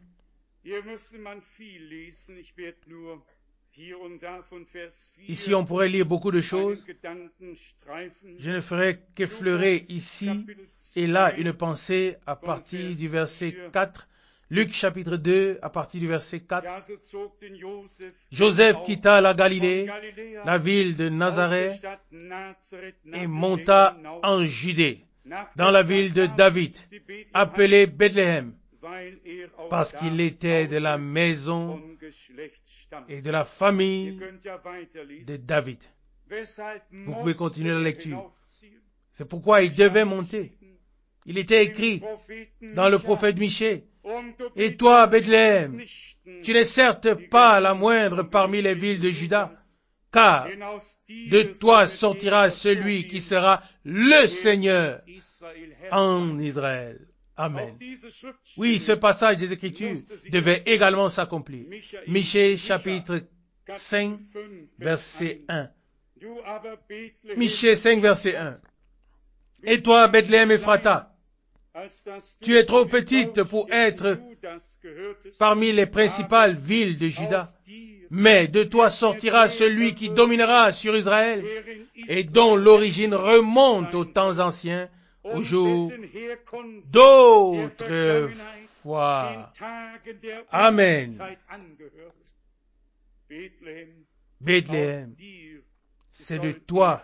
ici on pourrait lire beaucoup de choses. Je ne ferai qu'effleurer ici et là une pensée à partir du verset 4. Luc chapitre 2, à partir du verset 4. Joseph quitta la Galilée, la ville de Nazareth, et monta en Judée, dans la ville de David, appelée Bethléem, parce qu'il était de la maison et de la famille de David. Vous pouvez continuer la lecture. C'est pourquoi il devait monter. Il était écrit dans le prophète Michée, « Et toi, Bethléem, tu n'es certes pas la moindre parmi les villes de Juda, car de toi sortira celui qui sera le Seigneur en Israël. » Amen. Oui, ce passage des Écritures devait également s'accomplir. Michée chapitre 5, verset 1. Michée 5, verset 1. « Et toi, Bethléem Ephrata, tu es trop petite pour être parmi les principales villes de Juda, mais de toi sortira celui qui dominera sur Israël et dont l'origine remonte aux temps anciens, au jour d'autrefois. » Amen. Bethléem, c'est de toi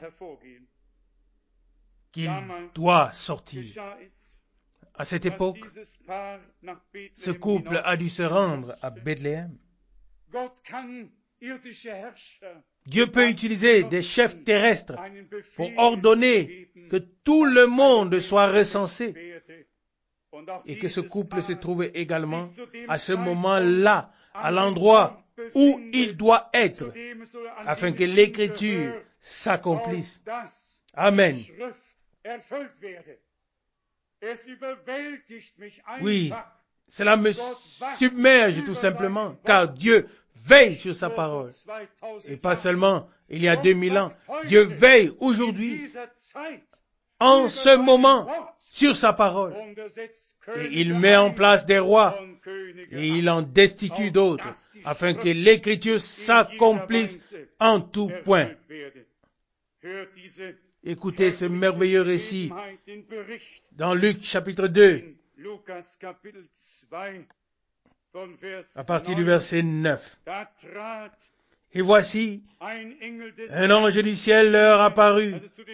qu'il doit sortir. À cette époque, ce couple a dû se rendre à Bethléem. Dieu peut utiliser des chefs terrestres pour ordonner que tout le monde soit recensé et que ce couple se trouve également à ce moment-là, à l'endroit où il doit être, afin que l'écriture s'accomplisse. Amen. Oui, cela me submerge tout simplement, car Dieu veille sur sa parole. Et pas seulement il y a 2000 ans, Dieu veille aujourd'hui, en ce moment, sur sa parole. Et il met en place des rois, et il en destitue d'autres, afin que l'écriture s'accomplisse en tout point. Écoutez ce merveilleux récit dans Luc chapitre 2, à partir du verset 9. Et voici, un ange du ciel leur apparut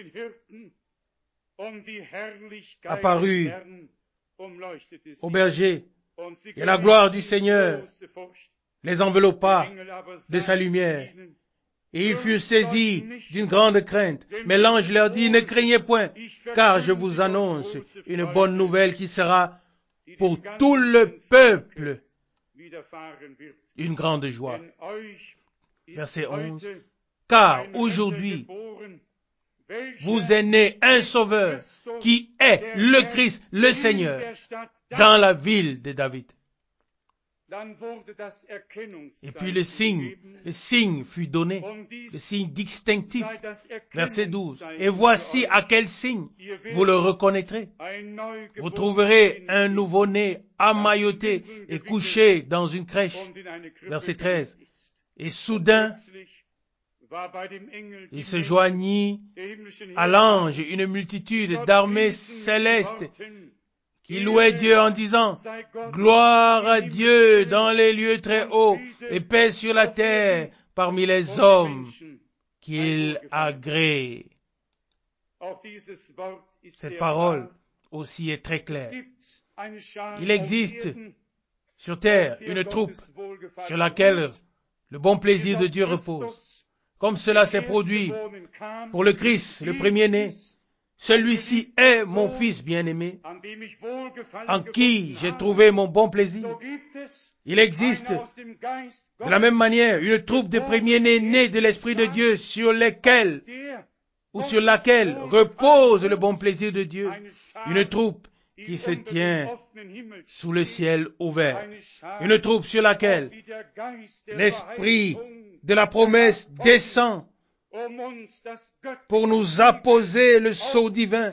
aux bergers, et la gloire du Seigneur les enveloppa de sa lumière. Et ils furent saisis d'une grande crainte. Mais l'ange leur dit, « Ne craignez point, car je vous annonce une bonne nouvelle qui sera pour tout le peuple une grande joie. » Verset 11. « Car aujourd'hui vous est né un sauveur qui est le Christ, le Seigneur, dans la ville de David. Et puis le signe fut donné, le signe distinctif, verset 12. Et voici à quel signe vous le reconnaîtrez. Vous trouverez un nouveau-né emmailloté et couché dans une crèche, verset 13. Et soudain, il se joignit à l'ange une multitude d'armées célestes qui louait Dieu en disant « Gloire à Dieu dans les lieux très hauts et paix sur la terre parmi les hommes qu'il agrée. » Cette parole aussi est très claire. Il existe sur terre une troupe sur laquelle le bon plaisir de Dieu repose. Comme cela s'est produit pour le Christ, le premier-né. Celui-ci est mon Fils bien-aimé, en qui j'ai trouvé mon bon plaisir. Il existe de la même manière une troupe de premiers-nés nés de l'Esprit de Dieu sur laquelle repose le bon plaisir de Dieu. Une troupe qui se tient sous le ciel ouvert. Une troupe sur laquelle l'Esprit de la promesse descend pour nous apposer le sceau divin,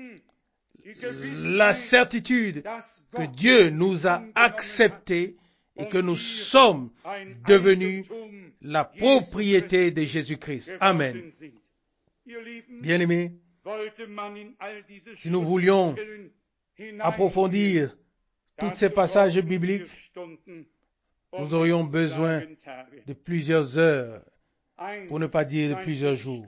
la certitude que Dieu nous a acceptés et que nous sommes devenus la propriété de Jésus-Christ. Amen. Bien-aimés, si nous voulions approfondir tous ces passages bibliques, nous aurions besoin de plusieurs heures, pour ne pas dire de plusieurs jours.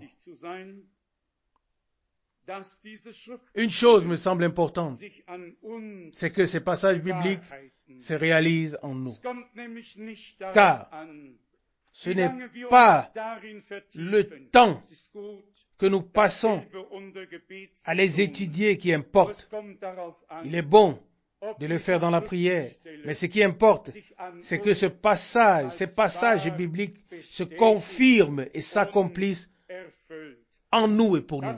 Une chose me semble importante, c'est que ces passages bibliques se réalisent en nous. Car ce n'est pas le temps que nous passons à les étudier qui importe. Il est bon de le faire dans la prière. Mais ce qui importe, c'est que ces passages bibliques se confirment et s'accomplissent en nous et pour nous.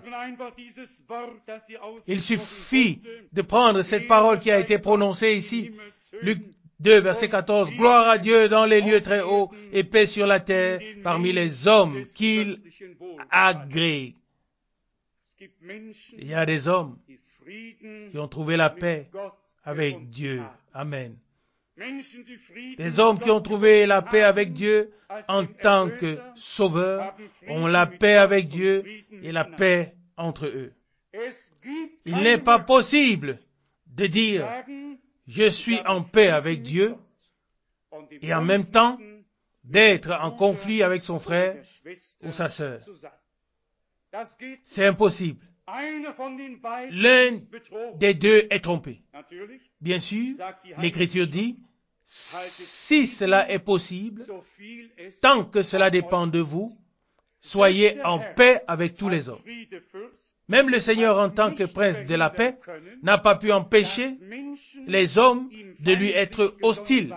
Il suffit de prendre cette parole qui a été prononcée ici. Luc 2, verset 14. Gloire à Dieu dans les lieux très hauts et paix sur la terre parmi les hommes qu'il agrée. Il y a des hommes qui ont trouvé la paix avec Dieu. Amen. Des hommes qui ont trouvé la paix avec Dieu en tant que sauveurs ont la paix avec Dieu et la paix entre eux. Il n'est pas possible de dire « je suis en paix avec Dieu » et en même temps d'être en conflit avec son frère ou sa sœur. C'est impossible. L'un des deux est trompé. Bien sûr, l'Écriture dit, si cela est possible, tant que cela dépend de vous, soyez en paix avec tous les hommes. Même le Seigneur, en tant que prince de la paix, n'a pas pu empêcher les hommes de lui être hostiles.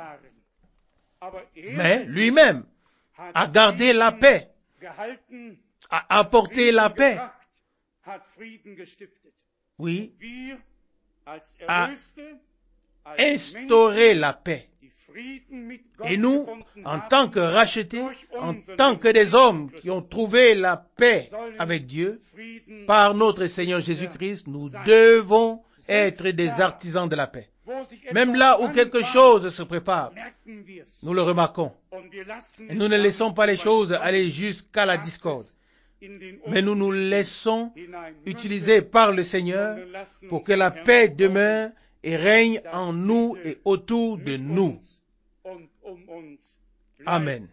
Mais lui-même a gardé la paix, a apporté la paix. Oui, a instauré la paix. Et nous, en tant que rachetés, en tant que des hommes qui ont trouvé la paix avec Dieu, par notre Seigneur Jésus-Christ, nous devons être des artisans de la paix. Même là où quelque chose se prépare, nous le remarquons. Et nous ne laissons pas les choses aller jusqu'à la discorde. Mais nous nous laissons utiliser par le Seigneur pour que la paix demeure et règne en nous et autour de nous. Amen.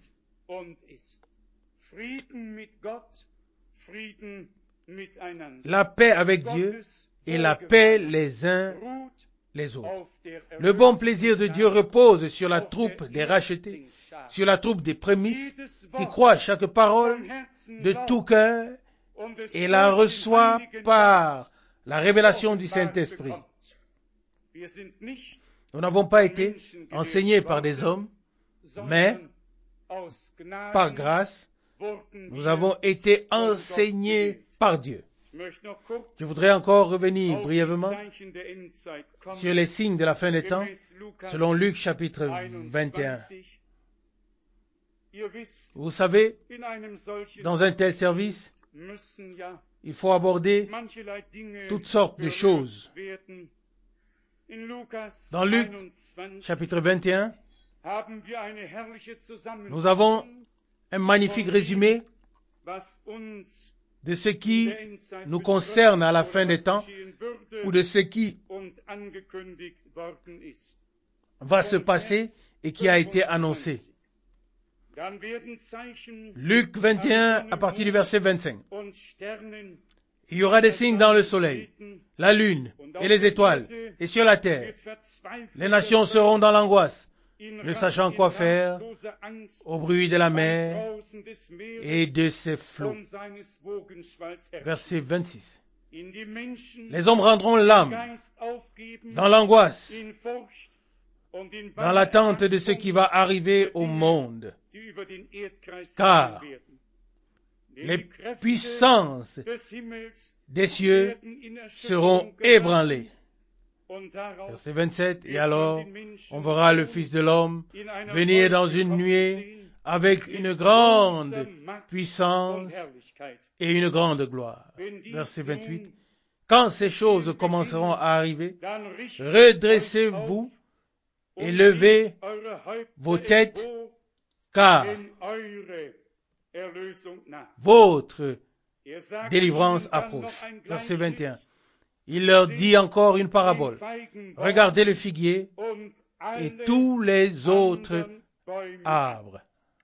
La paix avec Dieu et la paix les uns les autres. Le bon plaisir de Dieu repose sur la troupe des rachetés, sur la troupe des prémices, qui croient chaque parole de tout cœur et la reçoit par la révélation du Saint-Esprit. Nous n'avons pas été enseignés par des hommes, mais par grâce, nous avons été enseignés par Dieu. Je voudrais encore revenir brièvement sur les signes de la fin des temps, selon Luc chapitre 21. Vous savez, dans un tel service, il faut aborder toutes sortes de choses. Dans Luc chapitre 21, nous avons un magnifique résumé de ce qui nous concerne à la fin des temps ou de ce qui va se passer et qui a été annoncé. Luc 21 à partir du verset 25. Il y aura des signes dans le soleil, la lune et les étoiles et sur la terre. Les nations seront dans l'angoisse, ne sachant quoi faire, au bruit de la mer et de ses flots. Verset 26. Les hommes rendront l'âme dans l'angoisse, dans l'attente de ce qui va arriver au monde, car les puissances des cieux seront ébranlées. Verset 27, et alors on verra le Fils de l'homme venir dans une nuée avec une grande puissance et une grande gloire. Verset 28, quand ces choses commenceront à arriver, redressez-vous et levez vos têtes, car votre délivrance approche. Verset 21. Il leur dit encore une parabole. Regardez le figuier et tous les autres arbres.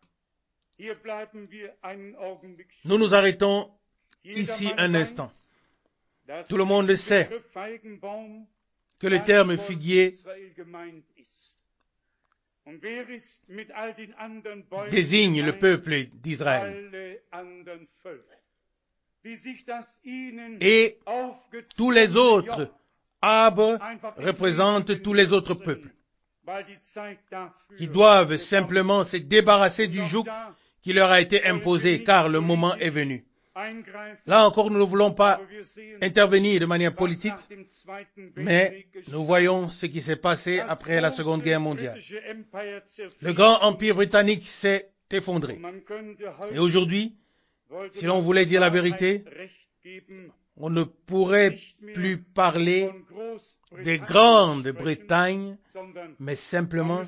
Nous nous arrêtons ici un instant. Tout le monde sait que le terme figuier désigne le peuple d'Israël. Et tous les autres arbres représentent tous les autres peuples qui doivent simplement se débarrasser du joug qui leur a été imposé, car le moment est venu. Là encore, nous ne voulons pas intervenir de manière politique, mais nous voyons ce qui s'est passé après la Seconde Guerre mondiale. Le grand empire britannique s'est effondré. Et aujourd'hui, si l'on voulait dire la vérité, on ne pourrait plus parler de Grande-Bretagne, mais simplement,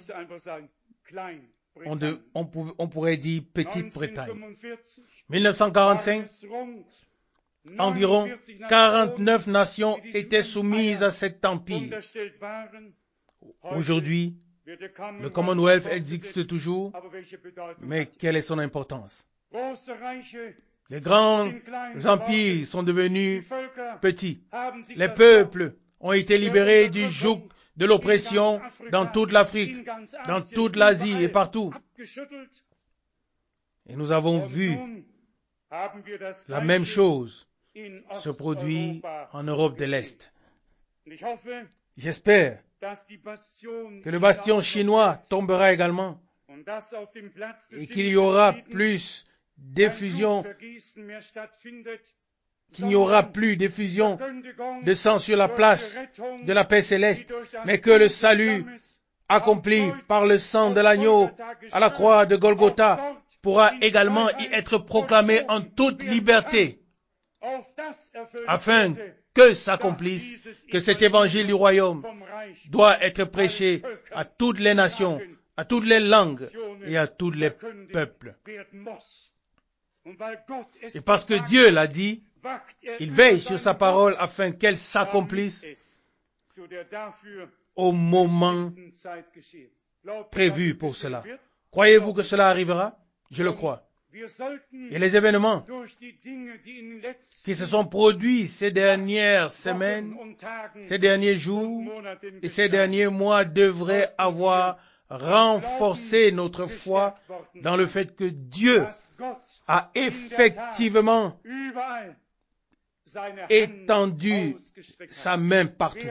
on pourrait dire Petite-Bretagne. 1945, environ 49 nations étaient soumises à cet empire. Aujourd'hui, le Commonwealth existe toujours, mais quelle est son importance? Les grands empires sont devenus petits. Les peuples ont été libérés du joug de l'oppression dans toute l'Afrique, dans toute l'Asie et partout. Et nous avons vu la même chose se produire en Europe de l'Est. J'espère que le bastion chinois tombera également et qu'il y aura plus d'effusion, qu'il n'y aura plus d'effusion de sang sur la place de la paix céleste, mais que le salut accompli par le sang de l'agneau à la croix de Golgotha pourra également y être proclamé en toute liberté, afin que s'accomplisse que cet évangile du royaume doit être prêché à toutes les nations, à toutes les langues et à tous les peuples. Et parce que Dieu l'a dit, il veille sur sa parole afin qu'elle s'accomplisse au moment prévu pour cela. Croyez-vous que cela arrivera? Je le crois. Et les événements qui se sont produits ces dernières semaines, ces derniers jours et ces derniers mois devraient avoir renforcé notre foi dans le fait que Dieu a effectivement étendu sa main partout.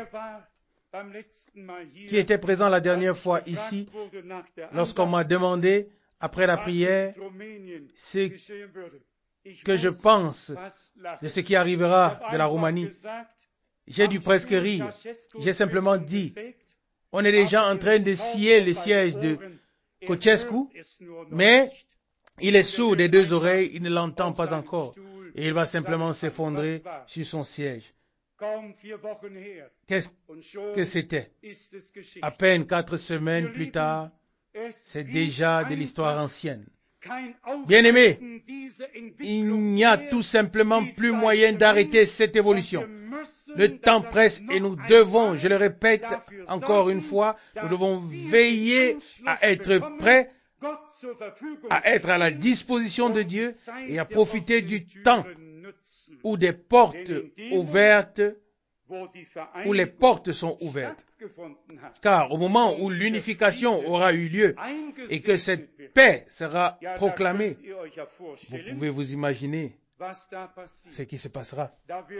Qui était présent la dernière fois ici, lorsqu'on m'a demandé, après la prière, ce que je pense de ce qui arrivera de la Roumanie. J'ai dû presque rire. J'ai simplement dit, on est déjà en train de scier le siège de Ceausescu, mais il est sourd des deux oreilles, il ne l'entend pas encore. Et il va simplement s'effondrer sur son siège. Qu'est-ce que c'était? À peine 4 semaines plus tard, c'est déjà de l'histoire ancienne. Bien-aimés, il n'y a tout simplement plus moyen d'arrêter cette évolution. Le temps presse et nous devons, je le répète encore une fois, nous devons veiller à être prêts, à être à la disposition de Dieu et à profiter du temps où des portes ouvertes, où les portes sont ouvertes. Car au moment où l'unification aura eu lieu et que cette paix sera proclamée, vous pouvez vous imaginer ce qui se passera.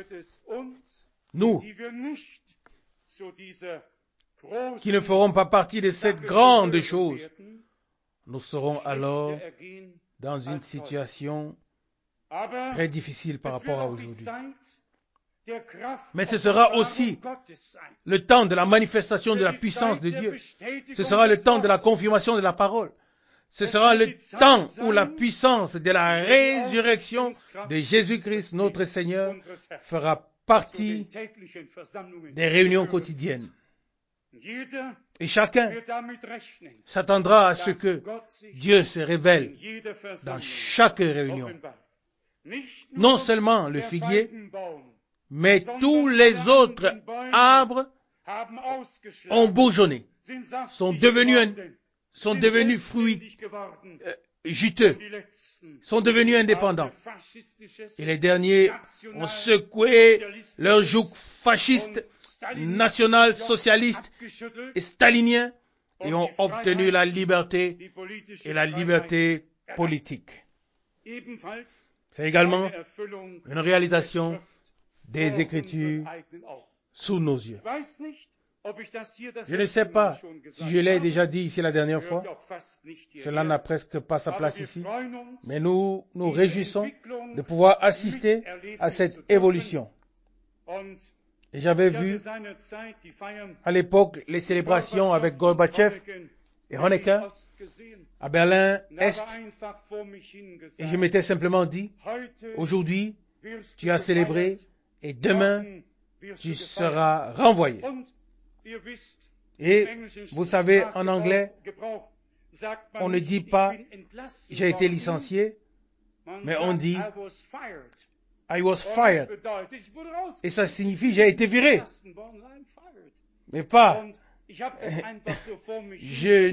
Nous, qui ne ferons pas partie de cette grande chose, nous serons alors dans une situation très difficile par rapport à aujourd'hui. Mais ce sera aussi le temps de la manifestation de la puissance de Dieu. Ce sera le temps de la confirmation de la parole. Ce sera le temps où la puissance de la résurrection de Jésus-Christ, notre Seigneur, fera partie des réunions quotidiennes. Et chacun s'attendra à ce que Dieu se révèle dans chaque réunion. Non seulement le figuier, mais tous les autres arbres ont bourgeonné, sont devenus fruits juteux, sont devenus indépendants. Et les derniers ont secoué leurs jougs fascistes, national-socialistes et staliniens et ont obtenu la liberté et la liberté politique. C'est également une réalisation des Écritures sous nos yeux. Je ne sais pas si je l'ai déjà dit ici la dernière fois. Cela n'a presque pas sa place ici. Mais nous nous réjouissons de pouvoir assister à cette évolution. Et j'avais vu à l'époque les célébrations avec Gorbatchev et Honecker à Berlin-Est. Et je m'étais simplement dit, aujourd'hui, tu as célébré et demain, tu seras renvoyé. Et vous savez, en anglais, on ne dit pas « j'ai été licencié », mais on dit « I was fired ». Et ça signifie « j'ai été viré ». Mais pas « j'ai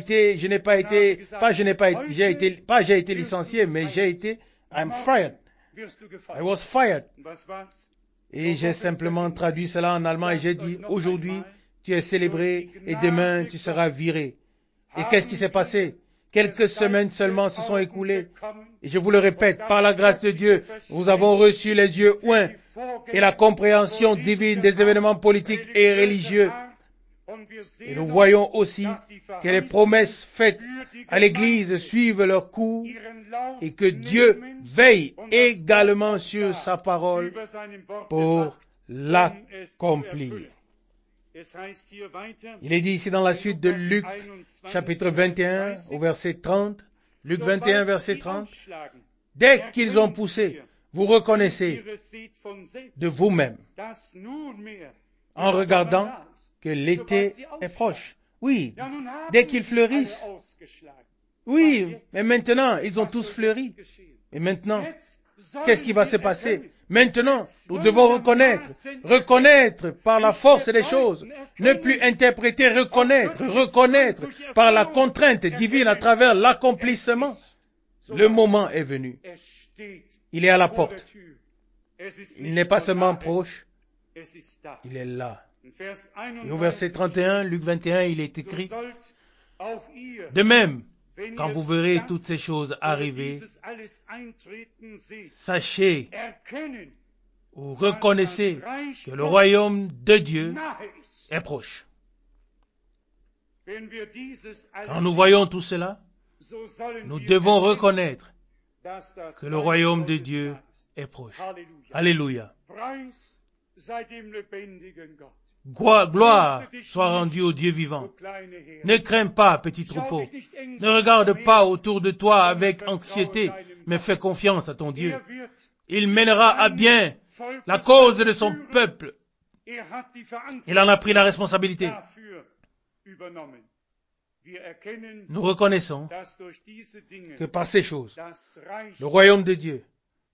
été licencié », mais j'ai été « I'm fired ». I was fired. Et j'ai simplement traduit cela en allemand et j'ai dit, aujourd'hui, tu es célébré et demain, tu seras viré. Et qu'est-ce qui s'est passé? Quelques semaines seulement se sont écoulées. Et je vous le répète, par la grâce de Dieu, nous avons reçu les yeux ouints et la compréhension divine des événements politiques et religieux. Et nous voyons aussi que les promesses faites à l'Église suivent leur cours et que Dieu veille également sur sa parole pour l'accomplir. Il est dit ici dans la suite de Luc, chapitre 21, au verset 30, Luc 21, verset 30, « Dès qu'ils ont poussé, vous reconnaissez de vous-même, en regardant que l'été est proche. » Oui, dès qu'ils fleurissent. Oui, mais maintenant, ils ont tous fleuri. Et maintenant, qu'est-ce qui va se passer? Maintenant, nous devons reconnaître par la force des choses, ne plus interpréter, reconnaître par la contrainte divine à travers l'accomplissement. Le moment est venu. Il est à la porte. Il n'est pas seulement proche, il est là. Et au verset 31, Luc 21, il est écrit, « De même, quand vous verrez toutes ces choses arriver, sachez ou reconnaissez que le royaume de Dieu est proche. » Quand nous voyons tout cela, nous devons reconnaître que le royaume de Dieu est proche. Alléluia. Gloire soit rendue au Dieu vivant. Ne crains pas, petit troupeau. Ne regarde pas autour de toi avec anxiété, mais fais confiance à ton Dieu. Il mènera à bien la cause de son peuple. Il en a pris la responsabilité. Nous reconnaissons que par ces choses, le royaume de Dieu,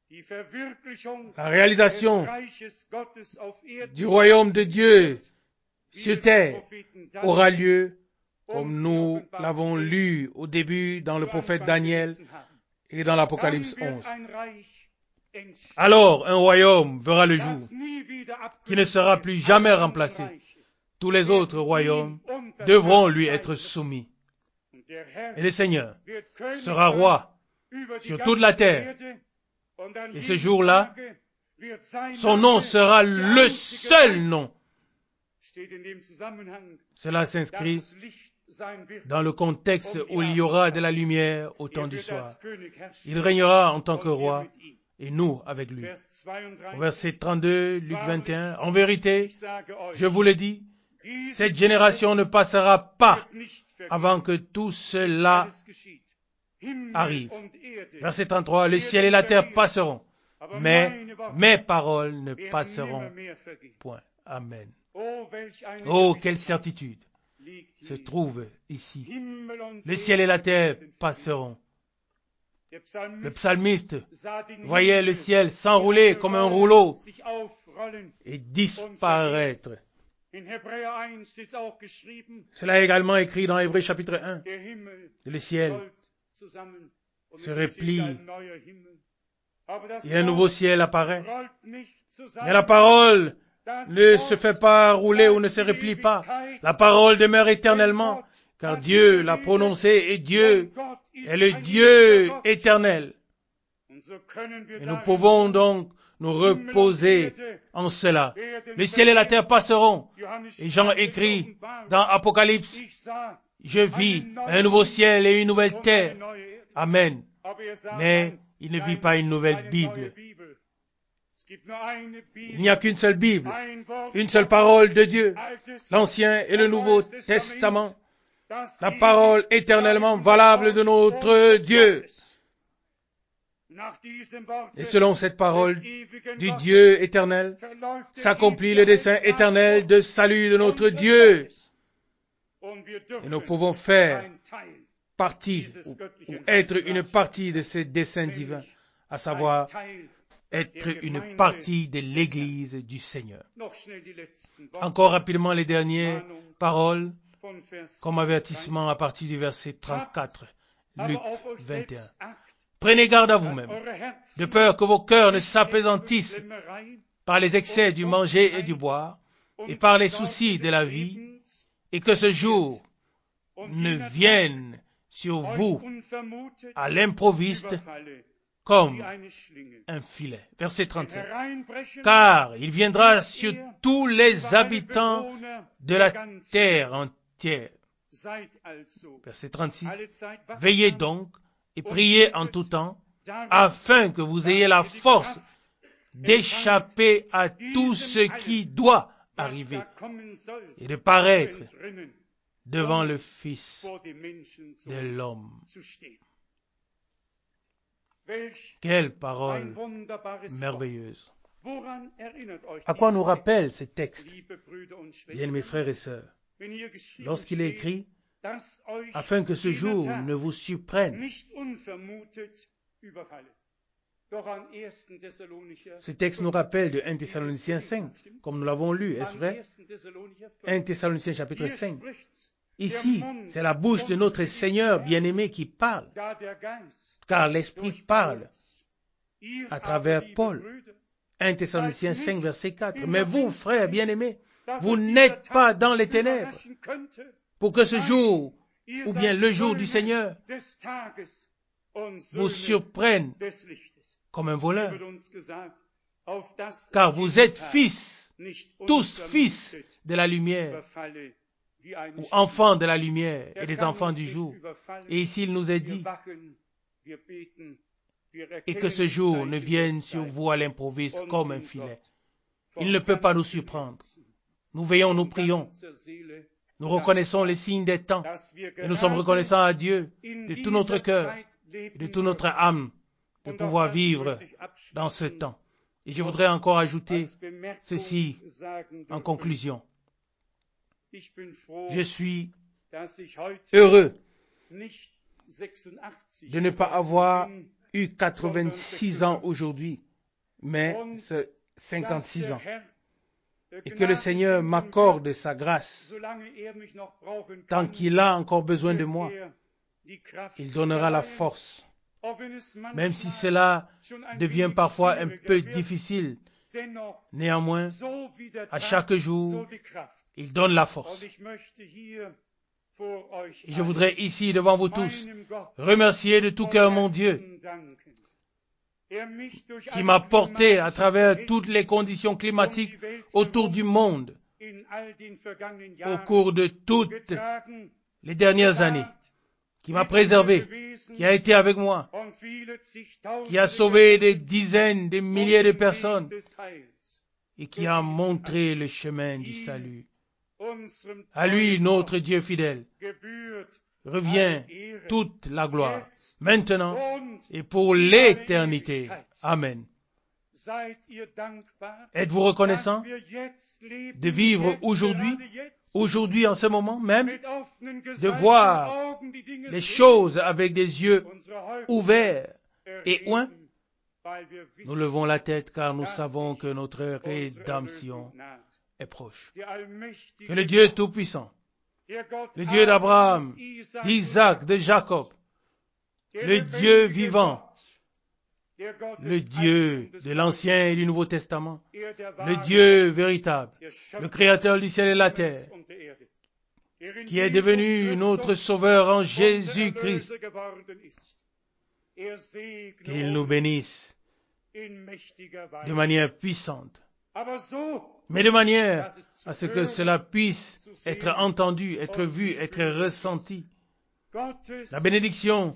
la réalisation du royaume de Dieu sur terre aura lieu comme nous l'avons lu au début dans le prophète Daniel et dans l'Apocalypse 11. Alors un royaume verra le jour qui ne sera plus jamais remplacé. Tous les autres royaumes devront lui être soumis. Et le Seigneur sera roi sur toute la terre. Et ce jour-là, son nom sera le seul nom. Cela s'inscrit dans le contexte où il y aura de la lumière au temps du soir. Il régnera en tant que roi et nous avec lui. Au verset 32, Luc 21, en vérité, je vous le dis, cette génération ne passera pas avant que tout cela arrive. Verset 33, le ciel et la terre passeront, mais mes paroles ne passeront point. Amen. Oh, quelle certitude se trouve ici. Le ciel et la terre passeront. Le psalmiste voyait le ciel s'enrouler comme un rouleau et disparaître. Cela est également écrit dans Hébreux chapitre 1. Le ciel se replie et un nouveau ciel apparaît. Mais la parole ne se fait pas rouler ou ne se replie pas. La parole demeure éternellement, car Dieu l'a prononcée et Dieu est le Dieu éternel. Et nous pouvons donc nous reposer en cela. Le ciel et la terre passeront. Et Jean écrit dans Apocalypse, je vis un nouveau ciel et une nouvelle terre. Amen. Mais il ne vit pas une nouvelle Bible. Il n'y a qu'une seule Bible, une seule parole de Dieu, l'Ancien et le Nouveau Testament, la parole éternellement valable de notre Dieu. Et selon cette parole du Dieu éternel, s'accomplit le dessein éternel de salut de notre Dieu. Et nous pouvons faire partie ou être une partie de ce dessein divin, à savoir être une partie de l'Église du Seigneur. Encore rapidement les dernières paroles comme avertissement à partir du verset 34, Luc 21. Prenez garde à vous-même, de peur que vos cœurs ne s'appesantissent par les excès du manger et du boire, et par les soucis de la vie, et que ce jour ne vienne sur vous à l'improviste comme un filet. Verset 35. Car il viendra sur tous les habitants de la terre entière. Verset 36. Veillez donc et priez en tout temps, afin que vous ayez la force d'échapper à tout ce qui doit arriver et de paraître devant le Fils de l'homme. Quelle parole merveilleuse! À quoi nous rappelle ce texte, bien mes frères et sœurs, lorsqu'il est écrit afin que ce jour ne vous surprenne. Ce texte nous rappelle de 1 Thessaloniciens 5, comme nous l'avons lu, est-ce vrai? 1 Thessaloniciens chapitre 5. Ici, c'est la bouche de notre Seigneur bien-aimé qui parle, car l'Esprit parle à travers Paul. 1 Thessaloniciens 5, verset 4. Mais vous, frères bien-aimés, vous n'êtes pas dans les ténèbres, pour que ce jour, ou bien le jour du Seigneur, vous surprenne comme un voleur. Car vous êtes fils, tous fils de la lumière, ou enfants de la lumière et des enfants du jour. Et ici, il nous est dit, et que ce jour ne vienne sur vous à l'improviste comme un filet. Il ne peut pas nous surprendre. Nous veillons, nous prions. Nous reconnaissons les signes des temps et nous sommes reconnaissants à Dieu de tout notre cœur et de toute notre âme de pouvoir vivre dans ce temps. Et je voudrais encore ajouter ceci en conclusion. Je suis heureux de ne pas avoir eu 86 ans aujourd'hui, mais 56 ans. Et que le Seigneur m'accorde sa grâce. Tant qu'il a encore besoin de moi, il donnera la force. Même si cela devient parfois un peu difficile, néanmoins, à chaque jour, il donne la force. Et je voudrais ici, devant vous tous, remercier de tout cœur mon Dieu, qui m'a porté à travers toutes les conditions climatiques autour du monde, au cours de toutes les dernières années, qui m'a préservé, qui a été avec moi, qui a sauvé des dizaines, des milliers de personnes, et qui a montré le chemin du salut. À lui, notre Dieu fidèle, revient toute la gloire, maintenant et pour l'éternité. Amen. Êtes-vous reconnaissant de vivre aujourd'hui en ce moment même, de voir les choses avec des yeux ouverts et ouins? Nous levons la tête car nous savons que notre rédemption est proche. Que le Dieu Tout-Puissant, le Dieu d'Abraham, d'Isaac, de Jacob, le Dieu vivant, le Dieu de l'Ancien et du Nouveau Testament, le Dieu véritable, le Créateur du ciel et de la terre, qui est devenu notre Sauveur en Jésus-Christ, qu'il nous bénisse de manière puissante, mais de manière à ce que cela puisse être entendu, être vu, être ressenti. La bénédiction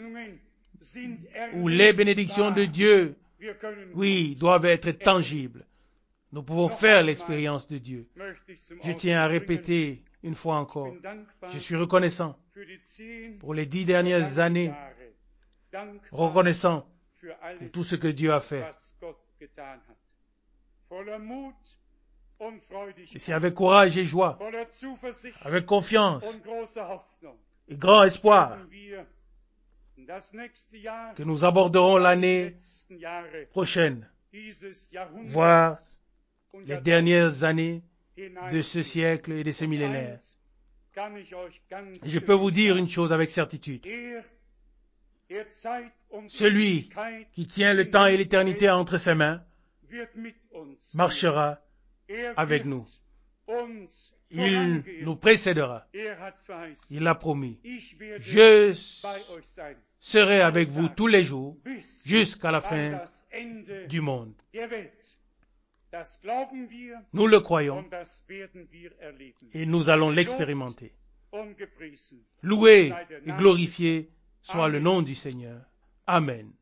ou les bénédictions de Dieu, oui, doivent être tangibles. Nous pouvons faire l'expérience de Dieu. Je tiens à répéter une fois encore, je suis reconnaissant pour les 10 dernières années, reconnaissant pour tout ce que Dieu a fait. Et c'est avec courage et joie, avec confiance et grand espoir que nous aborderons l'année prochaine, voire les dernières années de ce siècle et de ce millénaire. Et je peux vous dire une chose avec certitude. Celui qui tient le temps et l'éternité entre ses mains marchera avec nous. Il nous précédera. Il l'a promis. Je serai avec vous tous les jours jusqu'à la fin du monde. Nous le croyons et nous allons l'expérimenter. Loué et glorifié soit le nom du Seigneur. Amen.